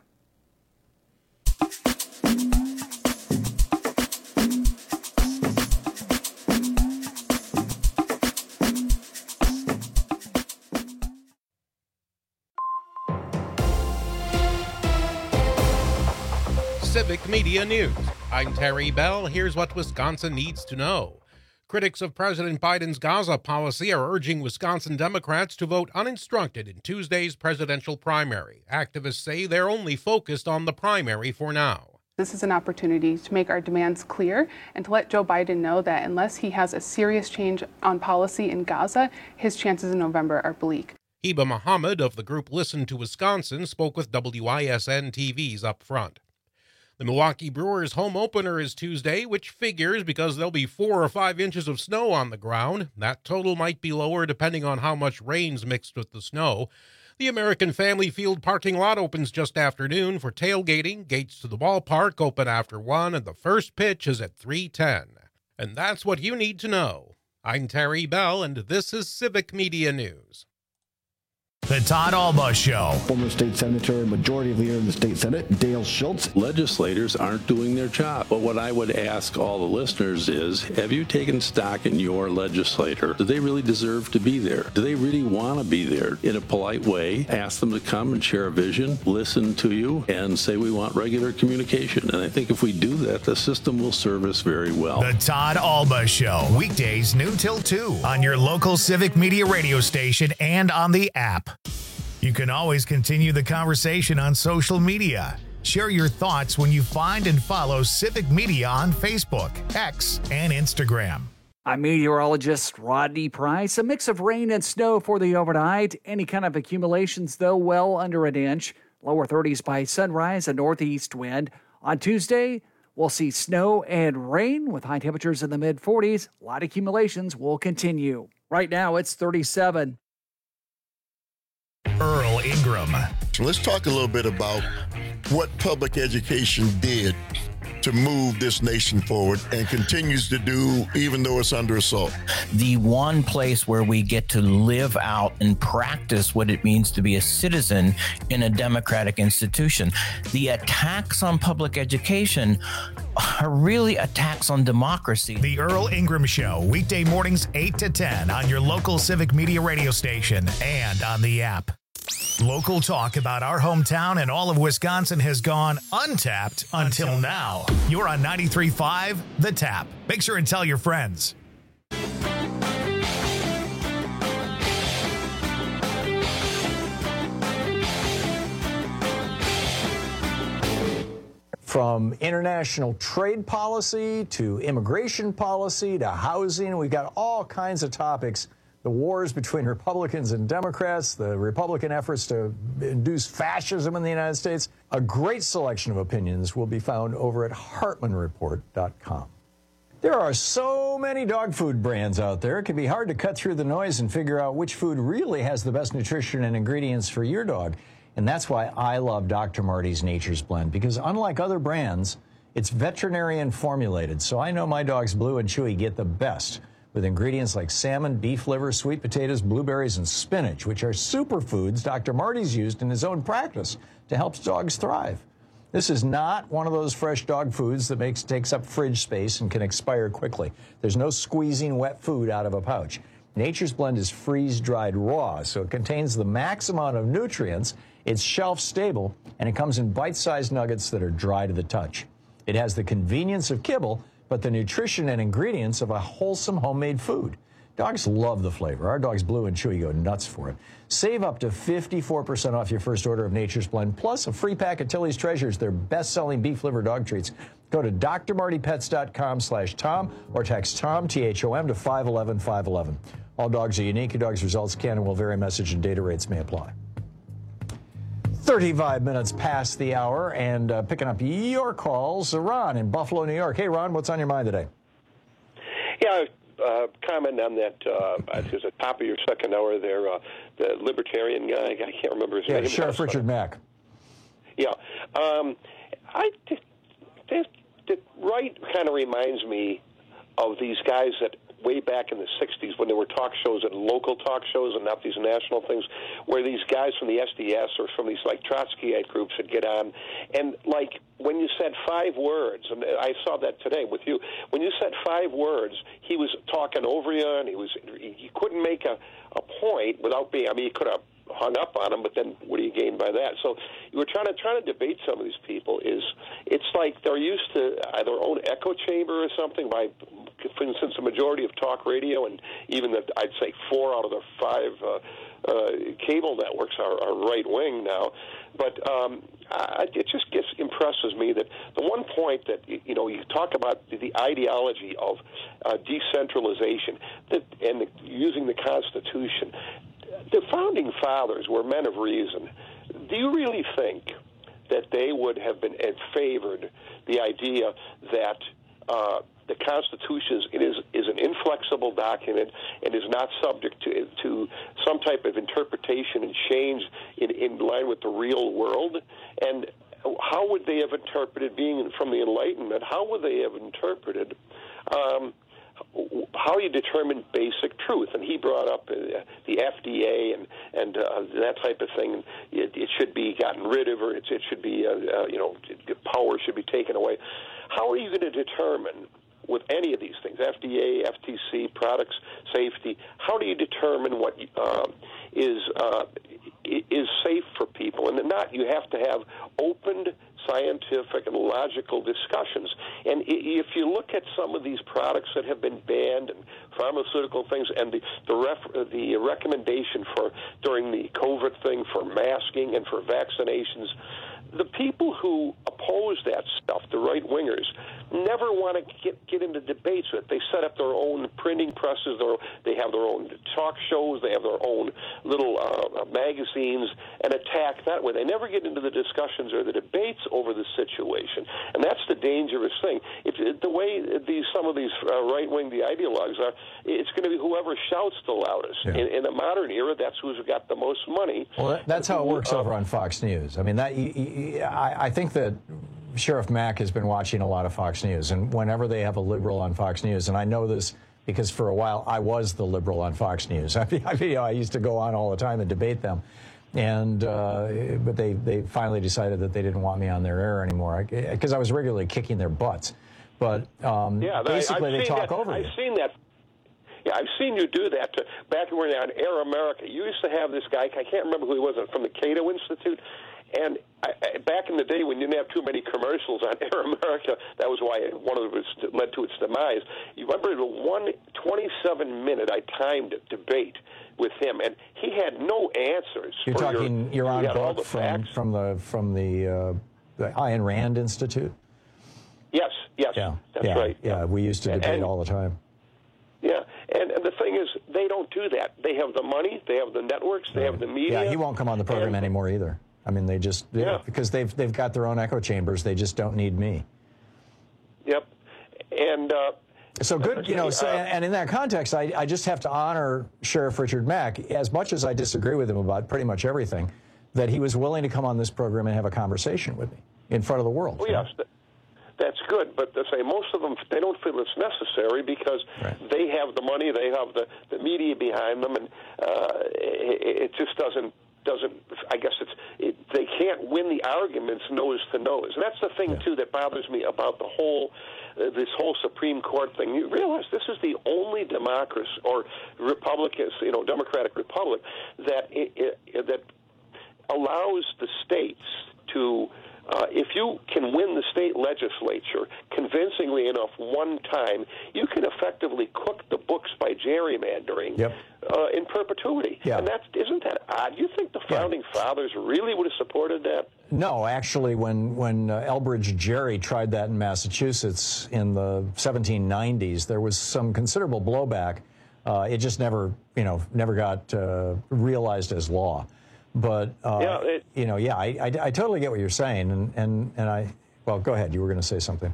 Civic Media News. I'm Terry Bell. Here's what Wisconsin needs to know. Critics of President Biden's Gaza policy are urging Wisconsin Democrats to vote uninstructed in Tuesday's presidential primary. Activists say they're only focused on the primary for now. This is an opportunity to make our demands clear and to let Joe Biden know that unless he has a serious change on policy in Gaza, his chances in November are bleak. Heba Muhammad of the group Listen to Wisconsin spoke with W I S N T V's Up Front. The Milwaukee Brewers home opener is Tuesday, which figures because there'll be four or five inches of snow on the ground. That total might be lower depending on how much rain's mixed with the snow. The American Family Field parking lot opens just after noon for tailgating. Gates to the ballpark open after one, and the first pitch is at three ten. And that's what you need to know. I'm Terry Bell, and this is Civic Media News. The Todd Alba Show. Former state senator and majority leader in the state Senate, Dale Schultz. Legislators aren't doing their job. But what I would ask all the listeners is, have you taken stock in your legislator? Do they really deserve to be there? Do they really want to be there? In a polite way, ask them to come and share a vision, listen to you, and say we want regular communication. And I think if we do that, the system will serve us very well. The Todd Alba Show. Weekdays noon till two on your local Civic Media radio station and on the app. You can always continue the conversation on social media. Share your thoughts when you find and follow Civic Media on Facebook, X, and Instagram. I'm meteorologist Rodney Price. A mix of rain and snow for the overnight. Any kind of accumulations, though, well under an inch. Lower thirties by sunrise, a northeast wind. On Tuesday, we'll see snow and rain with high temperatures in the mid forties. Light accumulations will continue. Right now, it's thirty-seven. Earl Ingram. So let's talk a little bit about what public education did to move this nation forward and continues to do, even though it's under assault. The one place where we get to live out and practice what it means to be a citizen in a democratic institution. The attacks on public education are really attacks on democracy. The Earl Ingram Show, weekday mornings eight to ten on your local Civic Media radio station and on the app. Local talk about our hometown and all of Wisconsin has gone untapped until now. You're on ninety-three point five The Tap. Make sure and tell your friends. From international trade policy to immigration policy to housing, we've got all kinds of topics. The wars between Republicans and Democrats, the Republican efforts to induce fascism in the United States. A great selection of opinions will be found over at Hartman Report dot com. There are so many dog food brands out there, it can be hard to cut through the noise and figure out which food really has the best nutrition and ingredients for your dog. And that's why I love Doctor Marty's Nature's Blend, because unlike other brands, it's veterinarian formulated. So I know my dogs Blue and Chewy get the best, with ingredients like salmon, beef liver, sweet potatoes, blueberries, and spinach, which are superfoods Doctor Marty's used in his own practice to help dogs thrive. This is not one of those fresh dog foods that makes takes up fridge space and can expire quickly. There's no squeezing wet food out of a pouch. Nature's Blend is freeze-dried raw, so it contains the max amount of nutrients, it's shelf-stable, and it comes in bite-sized nuggets that are dry to the touch. It has the convenience of kibble, but the nutrition and ingredients of a wholesome homemade food. Dogs love the flavor. Our dogs Blue and Chewy go nuts for it. Save up to fifty-four percent off your first order of Nature's Blend, plus a free pack of Tilly's Treasures, their best-selling beef liver dog treats. Go to D R Marty Pets dot com slash Tom or text Tom, T H O M, to five one one five one one. All dogs are unique. Your dog's results can and will vary. Message and data rates may apply. thirty-five minutes past the hour, and uh, picking up your calls, Ron in Buffalo, New York. Hey, Ron, what's on your mind today? Yeah, uh, comment on that. Uh, I think it was at the top of your second hour there. Uh, the libertarian guy, I can't remember his yeah, name. Yeah, Sheriff Richard Mack. Yeah, um, I the, the, the right kind of reminds me of these guys that way back in the sixties when there were talk shows and local talk shows and not these national things, where these guys from the S D S or from these like Trotskyite groups would get on, and like when you said five words, and I saw that today with you, when you said five words, he was talking over you, and he was he couldn't make a, a point without being, I mean, he could have hung up on him, but then what do you gain by that? So you were trying to trying to debate some of these people. Is it's like they're used to their own echo chamber or something. By, for instance, the majority of talk radio, and even the, I'd say four out of the five uh, uh, cable networks are, are right wing now. But um, I, it just gets impresses me that the one point that you know you talk about the, the ideology of uh, decentralization that and the, using the Constitution. The founding fathers were men of reason. Do you really think that they would have been favored the idea that uh, the Constitution is, it is, is an inflexible document and is not subject to, to some type of interpretation and change in, in line with the real world? And how would they have interpreted, being from the Enlightenment, how would they have interpreted um, how you determine basic truth? And he brought up uh, the F D A and and uh, that type of thing. It, it should be gotten rid of, or it, it should be, uh, uh, you know, power should be taken away. How are you going to determine with any of these things, F D A, F T C, products safety? How do you determine what uh, is uh, is safe for people? And not, you have to have open, scientific and logical discussions. And if you look at some of these products that have been banned and pharmaceutical things, and the the, ref, the recommendation for during the COVID thing for masking and for vaccinations, the people who oppose that stuff, the right-wingers, never want to get, get into debates with it. They set up their own printing presses, their, they have their own talk shows, they have their own little uh, magazines, and attack that way. They never get into the discussions or the debates over the situation, and that's the dangerous thing. If the way these some of these uh, right-wing the ideologues are, it's going to be whoever shouts the loudest. Yeah. In, in the modern era, that's who's got the most money. Well, that's how it works uh, over on Fox News. I mean, that I, I think that Sheriff Mack has been watching a lot of Fox News, and whenever they have a liberal on Fox News, and I know this because for a while I was the liberal on Fox News. I mean, I, mean, I used to go on all the time and debate them, and uh, but they, they finally decided that they didn't want me on their air anymore because I, I was regularly kicking their butts. But um, yeah, basically I've they talk that, over I've you. I've seen that. Yeah, I've seen you do that. To, back when we were on Air America, you used to have this guy, I can't remember who he was, from the Cato Institute. And I, I, back in the day when you didn't have too many commercials on Air America, that was why one of it led to its demise. You remember the one twenty-seven minute I timed debate with him, and he had no answers. You're for talking, your, you're on book book from, facts. from the from the, uh, the Ayn Rand Institute? Yes, yes, yeah, that's yeah, right. Yeah, we used to And- debate and- all the time. Yeah, and, and the thing is, they don't do that. They have the money, they have the networks, they have the media. Yeah, he won't come on the program and, anymore either. I mean, they just they, Yeah. because they've they've got their own echo chambers. They just don't need me. Yep, and uh, so good, you know. So, and in that context, I, I just have to honor Sheriff Richard Mack, as much as I disagree with him about pretty much everything, that he was willing to come on this program and have a conversation with me in front of the world. Well, yes, that, that's good, but to say most of them, they don't feel it's necessary because right. they have the money, they have the, the media behind them, and uh, it, it just doesn't. doesn't I guess it's it, they can't win the arguments nose to nose, and that's the thing yeah. too that bothers me about the whole uh, this whole Supreme Court thing. You realize this is the only democracy or Republican, you know, Democratic Republic that it, it, that allows the states to. Uh, if you can win the state legislature convincingly enough one time, you can effectively cook the books by gerrymandering yep. uh, in perpetuity. Yeah. And that's, isn't that odd? You think the founding yeah. fathers really would have supported that? No, actually, when, when uh, Elbridge Gerry tried that in Massachusetts in the seventeen nineties, there was some considerable blowback. Uh, it just never, you know, never got uh, realized as law. But, uh, yeah, it, you know, yeah, I, I, I totally get what you're saying. And, and, and I, well, go ahead. You were going to say something.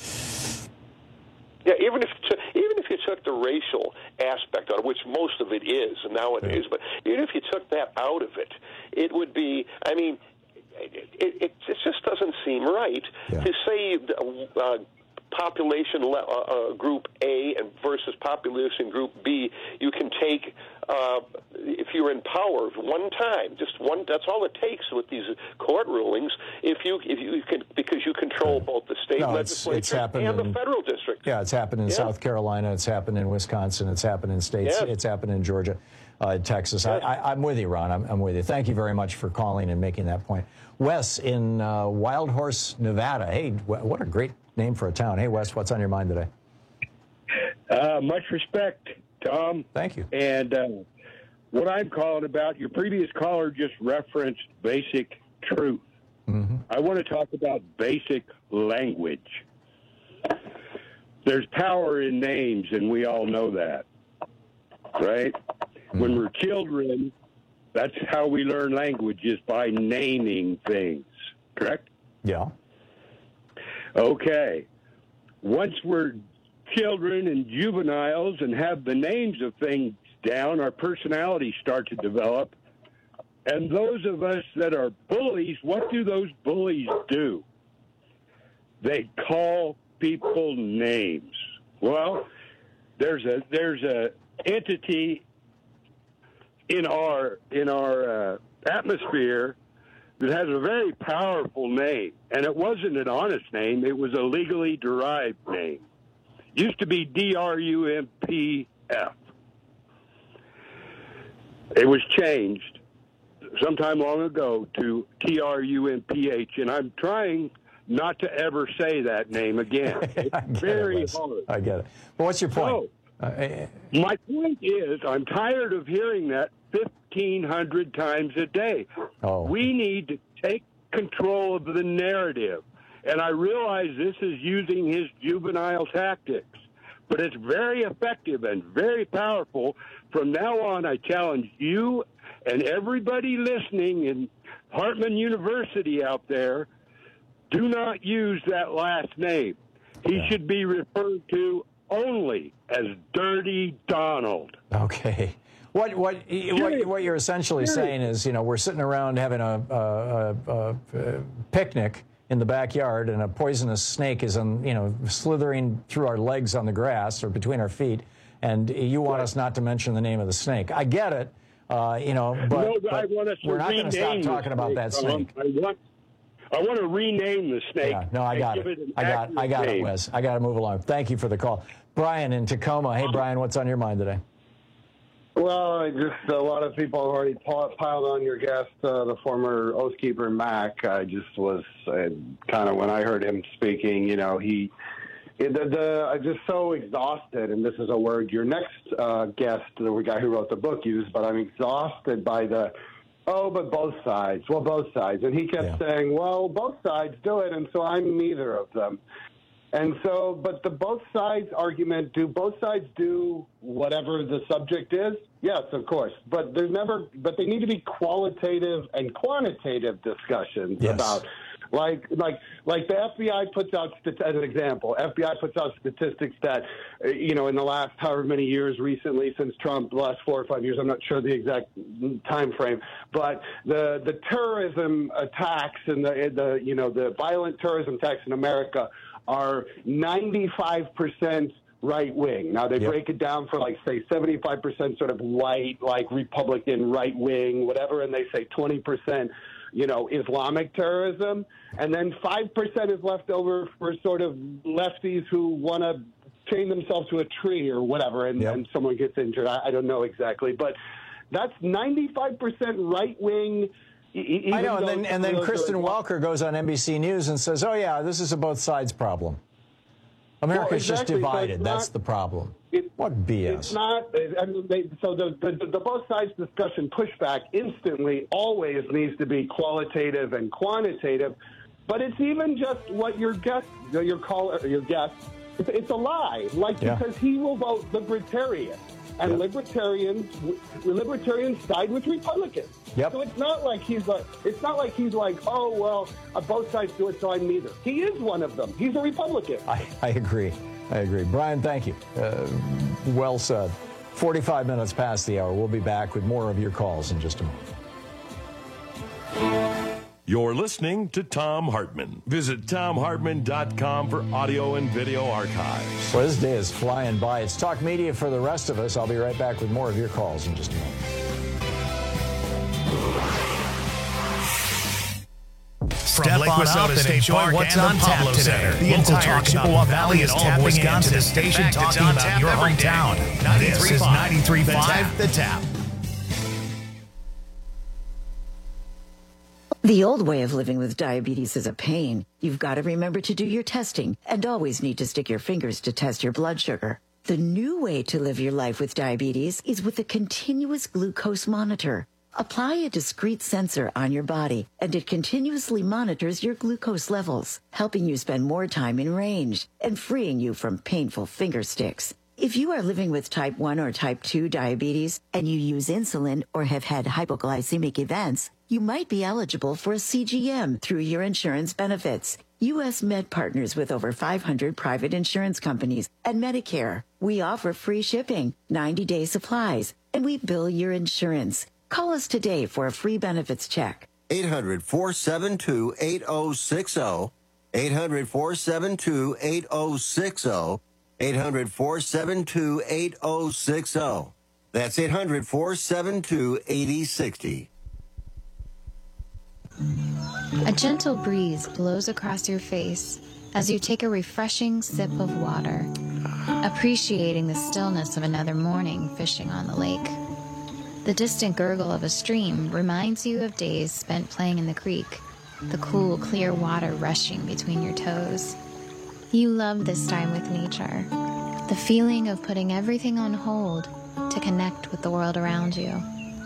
Yeah, even if even if you took the racial aspect out of it, which most of it is nowadays, yeah. but even if you took that out of it, it would be, I mean, it, it, it just doesn't seem right yeah. to say uh, population le- uh, group A and versus population group B, you can take, uh, if you're in power one time, just one, that's all it takes with these court rulings, if you if you can, because you control both the state no, legislature it's, it's and in, the federal district. Yeah, it's happened in yeah. South Carolina, it's happened in Wisconsin, it's happened in states, yeah. it's happened in Georgia, uh, Texas. Yeah. I, I, I'm with you, Ron, I'm, I'm with you. Thank you very much for calling and making that point. Wes in uh, Wild Horse, Nevada. Hey, what a great name for a town. Hey, Wes, what's on your mind today? Uh, much respect, Tom. Thank you. And uh, what I'm calling about, your previous caller just referenced basic truth. Mm-hmm. I want to talk about basic language. There's power in names, and we all know that, right? Mm-hmm. When we're children, that's how we learn language, is by naming things, correct? Yeah. Okay. Once we're children and juveniles and have the names of things down, our personalities start to develop. And those of us that are bullies, what do those bullies do? They call people names. Well, there's a there's a entity in our in our uh, atmosphere that has a very powerful name, and it wasn't an honest name. It was a legally derived name. Used to be D R U M P F. It was changed sometime long ago to T R U M P H, and I'm trying not to ever say that name again. It's very it, hard. I get it. But what's your point? So, uh, my point is, I'm tired of hearing that fifteen hundred times a day. Oh. We need to take control of the narrative. And I realize this is using his juvenile tactics, but it's very effective and very powerful. From now on, I challenge you and everybody listening in Hartman University out there, do not use that last name. He yeah. should be referred to only as Dirty Donald. Okay. What what what, what you're essentially saying is, you know, we're sitting around having a, a, a, a picnic, in the backyard and a poisonous snake is, on, you know, slithering through our legs on the grass or between our feet, and you want us not to mention the name of the snake. I get it, uh, you know, but, no, but I want us to we're not going to stop talking about that snake. I want, I want to rename the snake. Yeah, no, I got it. it I got, I got name. it, Wes. I got to move along. Thank you for the call, Brian in Tacoma. Hey, Brian, what's on your mind today? Well, I just a lot of people have already piled on your guest, uh, the former Oathkeeper Mac. I just was uh, kind of when I heard him speaking, you know, he, the, the I'm just so exhausted, and this is a word your next uh, guest, the guy who wrote the book, used, but I'm exhausted by the, oh, but both sides. Well, both sides, and he kept yeah. saying, well, both sides do it, and so I'm neither of them. And so, but the both sides argument, do both sides do whatever the subject is? Yes, of course. But there's never, but they need to be qualitative and quantitative discussions yes. about, like, like, like the F B I puts out, as an example, F B I puts out statistics that, you know, in the last however many years recently since Trump, the last four or five years, I'm not sure the exact time frame, but the, the terrorism attacks and the, the, you know, the violent terrorism attacks in America are ninety-five percent right-wing. Now, they yep. break it down for, like, say, seventy-five percent sort of white, like Republican, right-wing, whatever, and they say twenty percent, you know, Islamic terrorism. And then five percent is left over for sort of lefties who want to chain themselves to a tree or whatever, and, yep. and someone gets injured. I, I don't know exactly. But that's ninety-five percent right-wing. Even I know, and then, and then Kristen Welker goes on N B C News and says, oh, yeah, this is a both sides problem. America's well, exactly. just divided. So That's not, the problem. It, what B S? It's not. I mean, they, so the, the, the both sides discussion pushback instantly always needs to be qualitative and quantitative, but it's even just what your guest, your caller, your guest, it's, it's a lie. Like, yeah. because he will vote libertarian. And yep. libertarians, libertarians side with Republicans. Yep. So it's not like he's like, it's not like he's like, oh well, uh, both sides do it, so I'm neither. He is one of them. He's a Republican. I, I agree. I agree. Brian, thank you. Uh, well said. forty-five minutes past the hour. We'll be back with more of your calls in just a moment. You're listening to Thom Hartmann. Visit Thom Hartmann dot com for audio and video archives. Well, this day is flying by. It's Talk Media for the rest of us. I'll be right back with more of your calls in just a moment. Step Lake on up and enjoy what's on tap today. The entire Chippewa Valley is tapping into the station talking about your hometown. This is ninety-three point five The Tap. The old way of living with diabetes is a pain. You've got to remember to do your testing and always need to stick your fingers to test your blood sugar. The new way to live your life with diabetes is with a continuous glucose monitor. Apply a discrete sensor on your body, and it continuously monitors your glucose levels, helping you spend more time in range and freeing you from painful finger sticks. If you are living with type one or type two diabetes and you use insulin or have had hypoglycemic events, you might be eligible for a C G M through your insurance benefits. U S Med partners with over five hundred private insurance companies and Medicare. We offer free shipping, ninety-day supplies, and we bill your insurance. Call us today for a free benefits check. eight hundred, four seven two, eight oh six oh. eight hundred, four seven two, eight oh six oh. eight hundred, four seven two, eight oh six oh. That's eight hundred, four seven two, eight oh six oh. A gentle breeze blows across your face as you take a refreshing sip of water, appreciating the stillness of another morning fishing on the lake. The distant gurgle of a stream reminds you of days spent playing in the creek, the cool, clear water rushing between your toes. You love this time with nature, the feeling of putting everything on hold to connect with the world around you.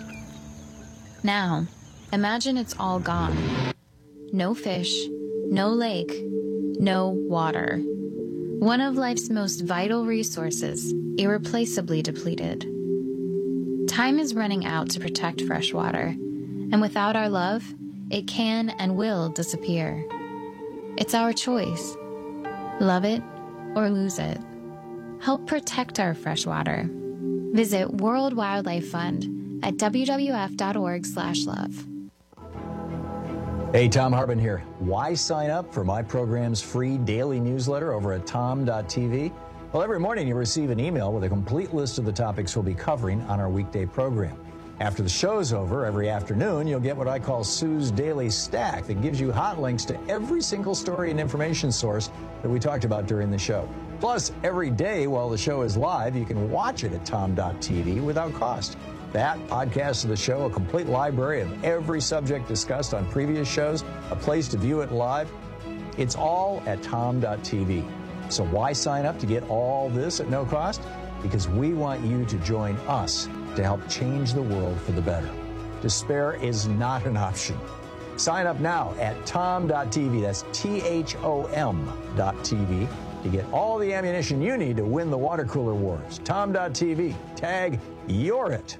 Now, imagine it's all gone. No fish, no lake, no water. One of life's most vital resources, irreplaceably depleted. Time is running out to protect fresh water, and without our love, it can and will disappear. It's our choice. Love it or lose it. Help protect our fresh water. Visit World Wildlife Fund at w w f dot org slash love. Hey, Tom Hartman here. Why sign up for my program's free daily newsletter over at tom dot t v? Well, every morning you receive an email with a complete list of the topics we'll be covering on our weekday program. After the show's over, every afternoon, you'll get what I call Sue's Daily Stack that gives you hot links to every single story and information source that we talked about during the show. Plus, every day while the show is live, you can watch it at tom dot t v without cost. That, podcast of the show, a complete library of every subject discussed on previous shows, a place to view it live. It's all at tom dot t v. So why sign up to get all this at no cost? Because we want you to join us to help change the world for the better. Despair is not an option. Sign up now at tom dot t v. That's T H O M dot T V to get all the ammunition you need to win the water cooler wars. tom dot t v. Tag You're It.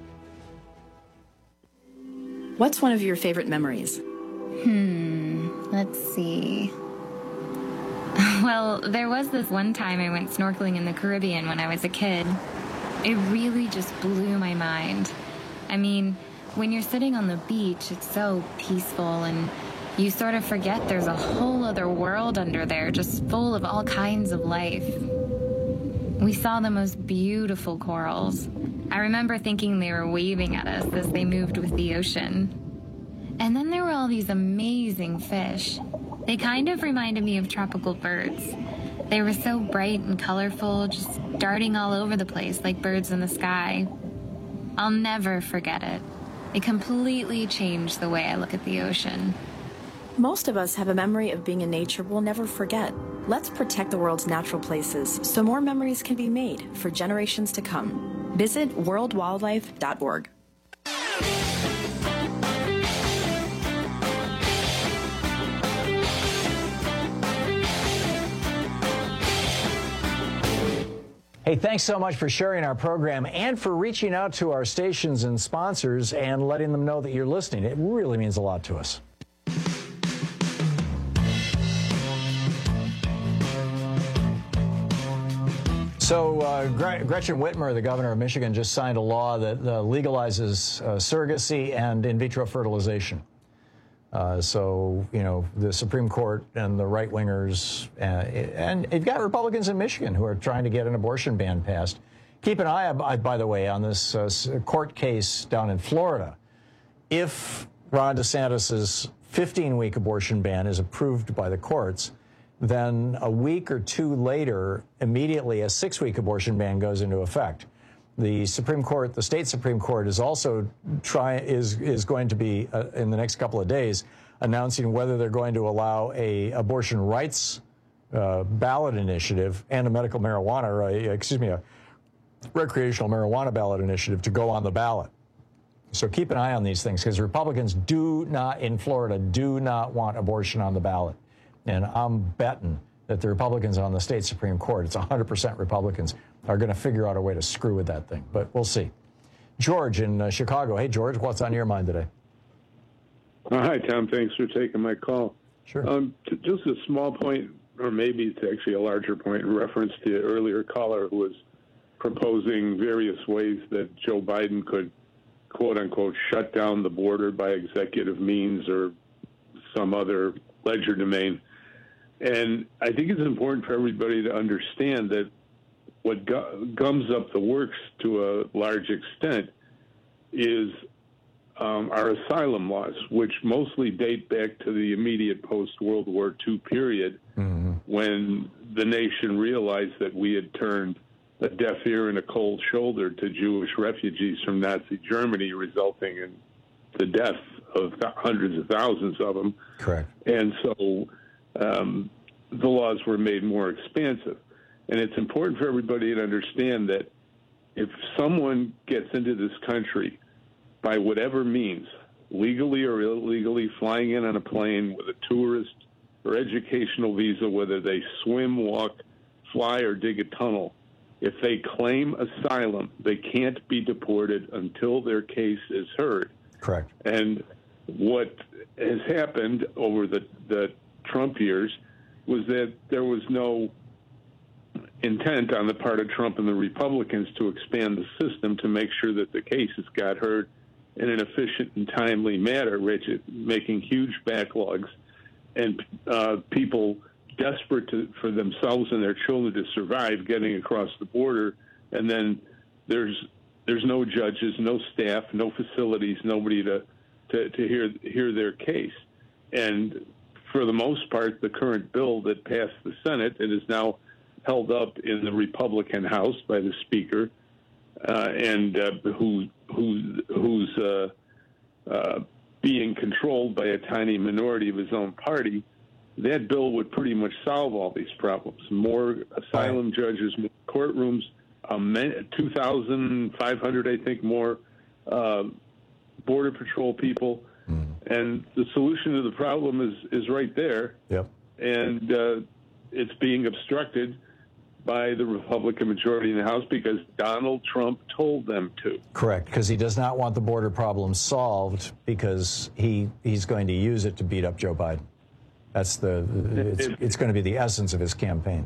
What's one of your favorite memories? Hmm, let's see. Well, there was this one time I went snorkeling in the Caribbean when I was a kid. It really just blew my mind. I mean, when you're sitting on the beach, it's so peaceful and you sort of forget there's a whole other world under there just full of all kinds of life. We saw the most beautiful corals. I remember thinking they were waving at us as they moved with the ocean. And then there were all these amazing fish. They kind of reminded me of tropical birds. They were so bright and colorful, just darting all over the place like birds in the sky. I'll never forget it. It completely changed the way I look at the ocean. Most of us have a memory of being in nature we'll never forget. Let's protect the world's natural places so more memories can be made for generations to come. Visit world wildlife dot org. Hey, thanks so much for sharing our program and for reaching out to our stations and sponsors and letting them know that you're listening. It really means a lot to us. So uh, Gre- Gretchen Whitmer, the governor of Michigan, just signed a law that uh, legalizes uh, surrogacy and in vitro fertilization. Uh, so, you know, the Supreme Court and the right-wingers, uh, and you've got Republicans in Michigan who are trying to get an abortion ban passed. Keep an eye, by the way, on this uh, court case down in Florida. If Ron DeSantis' fifteen-week abortion ban is approved by the courts, then a week or two later, immediately a six-week abortion ban goes into effect. The Supreme Court, the state Supreme Court, is also try is is going to be uh, in the next couple of days announcing whether they're going to allow a abortion rights uh, ballot initiative and a medical marijuana, or a, excuse me, a recreational marijuana ballot initiative to go on the ballot. So keep an eye on these things because Republicans do not in Florida do not want abortion on the ballot, and I'm betting that the Republicans on the state Supreme Court, it's one hundred percent Republicans, are going to figure out a way to screw with that thing. But we'll see. George in uh, Chicago. Hey, George, what's on your mind today? Uh, hi, Tom. Thanks for taking my call. Sure. Um, t- just a small point, or maybe it's actually a larger point in reference to the earlier caller who was proposing various ways that Joe Biden could, quote unquote, shut down the border by executive means or some other legerdemain. And I think it's important for everybody to understand that what gu- gums up the works to a large extent is um, our asylum laws, which mostly date back to the immediate post-World War Two period, mm-hmm. when the nation realized that we had turned a deaf ear and a cold shoulder to Jewish refugees from Nazi Germany, resulting in the death of th- hundreds of thousands of them. Correct. And so um, the laws were made more expansive. And it's important for everybody to understand that if someone gets into this country by whatever means, legally or illegally, flying in on a plane with a tourist or educational visa, whether they swim, walk, fly, or dig a tunnel, if they claim asylum, they can't be deported until their case is heard. Correct. And what has happened over the, the Trump years was that there was no intent on the part of Trump and the Republicans to expand the system to make sure that the cases got heard in an efficient and timely manner, Richard, making huge backlogs, and uh, people desperate to, for themselves and their children to survive getting across the border, and then there's there's no judges, no staff, no facilities, nobody to to, to hear hear their case. And for the most part, the current bill that passed the Senate and is now held up in the Republican House by the Speaker, uh, and uh, who who who's uh, uh, being controlled by a tiny minority of his own party, that bill would pretty much solve all these problems. More asylum judges, more courtrooms, um, two thousand five hundred, I think, more uh, Border Patrol people. Mm. And the solution to the problem is, is right there. Yep. And uh, it's being obstructed by the Republican majority in the House because Donald Trump told them to. Correct, because he does not want the border problem solved because he he's going to use it to beat up Joe Biden. That's the, it's, if, it's going to be the essence of his campaign.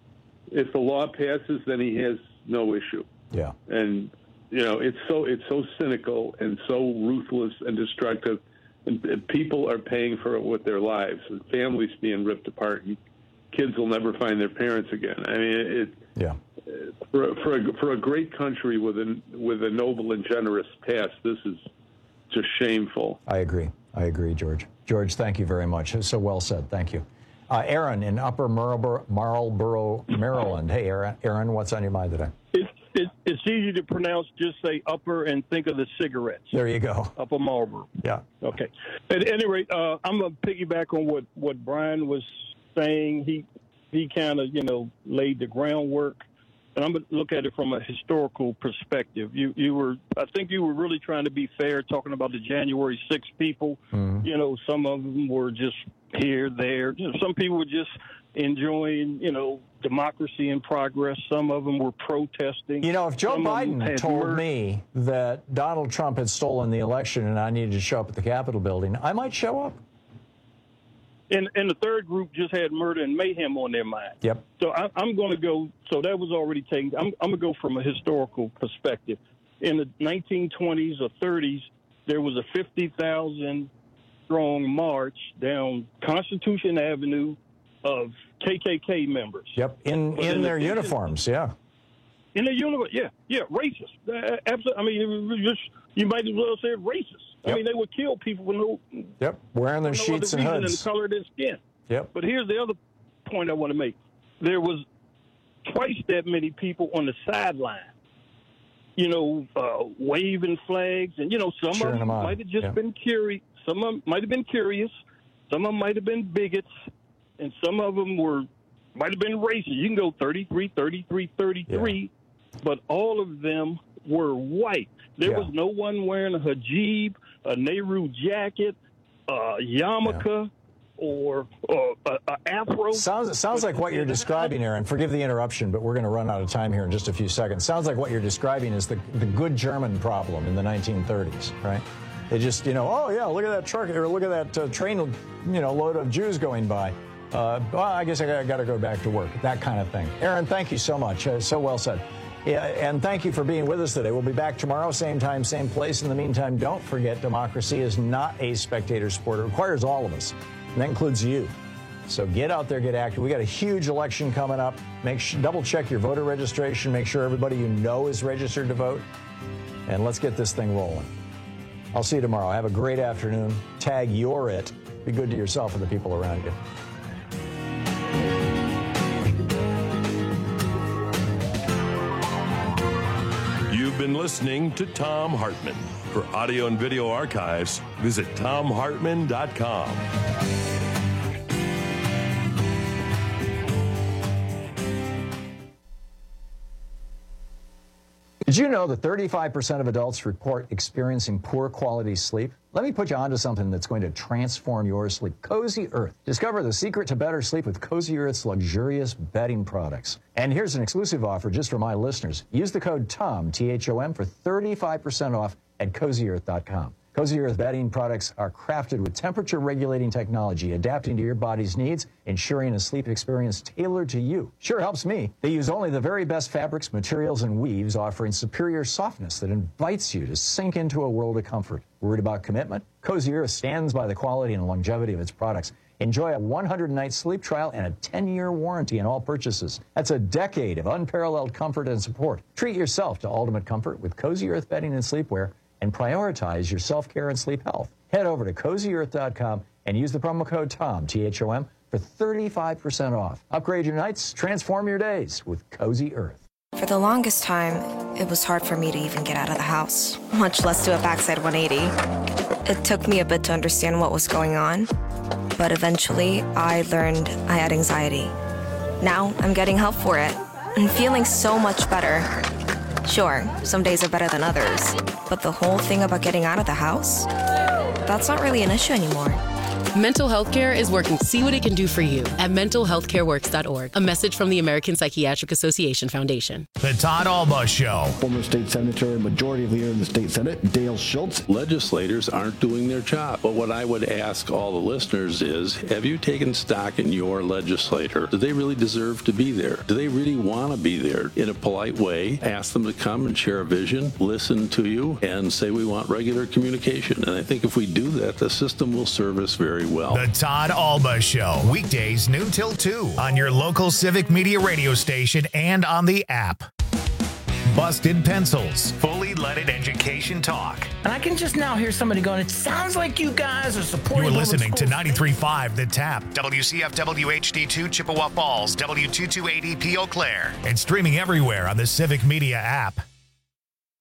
If the law passes, then he has no issue. Yeah. And, you know, it's so, it's so cynical and so ruthless and destructive, and, and people are paying for it with their lives, and families being ripped apart, and kids will never find their parents again. I mean, it, yeah. for, for, a, for a great country with a, with a noble and generous past, this is just shameful. I agree. I agree, George. George, thank you very much. So well said. Thank you. Uh, Aaron in Upper Marlboro, Marlboro, Maryland. Hey, Aaron, Aaron, what's on your mind today? It, it, it's easy to pronounce. Just say Upper and think of the cigarettes. There you go. Upper Marlboro. Yeah. Okay. At any rate, uh, I'm going to piggyback on what, what Brian was saying. He, he kind of, you know, laid the groundwork. And I'm going to look at it from a historical perspective. You you were, I think you were really trying to be fair, talking about the January sixth people. Mm-hmm. You know, some of them were just here, there. You know, some people were just enjoying, you know, democracy and progress. Some of them were protesting. You know, if Joe some Biden told murder. me that Donald Trump had stolen the election and I needed to show up at the Capitol building, I might show up. And, and the third group just had murder and mayhem on their mind. Yep. So I, I'm going to go, so that was already taken. I'm, I'm going to go from a historical perspective. In the nineteen twenties or thirties, there was a fifty thousand strong march down Constitution Avenue of K K K members. Yep, in, in, in their addition, uniforms, yeah. In their uniform, yeah, yeah, racist. Uh, absolutely. I mean, it was just, you might as well say racist. Yep. I mean, they would kill people for no. Yep, wearing their no sheets and hoods. And the color of their skin. Yep. But here's the other point I want to make. There was twice that many people on the sideline, you know, uh, waving flags, and you know, some Cheering of them might have just yep. been curious. Some of them might have been curious. Some of them might have been bigots, and some of them were might have been racist. You can go thirty-three, thirty-three, thirty-three, yeah. but all of them were white. There yeah. was no one wearing a hijab, a Nehru jacket, a yarmulke, yeah. or, or a, a afro. Sounds sounds like what you're describing, Aaron. Forgive the interruption, but we're going to run out of time here in just a few seconds. Sounds like what you're describing is the the good German problem in the nineteen thirties, right? They just, you know, oh yeah, look at that truck, or look at that uh, train, you know, load of Jews going by. Uh, well, I guess I got to go back to work. That kind of thing. Aaron, thank you so much. Uh, so well said. Yeah, and thank you for being with us today. We'll be back tomorrow, same time, same place. In the meantime, don't forget, democracy is not a spectator sport. It requires all of us, and that includes you. So get out there, get active. We got a huge election coming up. Make sure, double check your voter registration. Make sure everybody you know is registered to vote, and let's get this thing rolling. I'll see you tomorrow. Have a great afternoon. Tag You're It. Be good to yourself and the people around you. You've been listening to Thom Hartmann. For audio and video archives, visit thom hartmann dot com. Did you know that thirty-five percent of adults report experiencing poor quality sleep? Let me put you onto something that's going to transform your sleep. Cozy Earth. Discover the secret to better sleep with Cozy Earth's luxurious bedding products. And here's an exclusive offer just for my listeners. Use the code THOM, T H O M, for thirty-five percent off at cozy earth dot com. Cozy Earth bedding products are crafted with temperature-regulating technology, adapting to your body's needs, ensuring a sleep experience tailored to you. Sure helps me. They use only the very best fabrics, materials, and weaves, offering superior softness that invites you to sink into a world of comfort. Worried about commitment? Cozy Earth stands by the quality and longevity of its products. Enjoy a one hundred night sleep trial and a ten year warranty on all purchases. That's a decade of unparalleled comfort and support. Treat yourself to ultimate comfort with Cozy Earth bedding and sleepwear, and prioritize your self-care and sleep health. Head over to cozy earth dot com and use the promo code TOM, T H O M, for thirty-five percent off. Upgrade your nights, transform your days with Cozy Earth. For the longest time, it was hard for me to even get out of the house, much less do a backside one eighty. It took me a bit to understand what was going on, but eventually I learned I had anxiety. Now I'm getting help for it and feeling so much better. Sure, some days are better than others, but the whole thing about getting out of the house, that's not really an issue anymore. Mental health care is working to see what it can do for you at mental health care works dot org. A message from the American Psychiatric Association Foundation. The Todd Alba Show. Former state senator and majority leader in the state Senate, Dale Schultz. Legislators aren't doing their job. But what I would ask all the listeners is, have you taken stock in your legislator? Do they really deserve to be there? Do they really want to be there? In a polite way, ask them to come and share a vision, listen to you, and say we want regular communication. And I think if we do that, the system will serve us very well. The Todd Alba Show, weekdays noon till two on your local Civic Media radio station and on the app. Busted Pencils, fully leaded education talk. And I can just now hear somebody going, it sounds like you guys are supporting. You are listening to ninety-three point five The Tap, W C F W H D two Chippewa Falls, W two two eight E P Eau Claire, and streaming everywhere on the Civic Media app.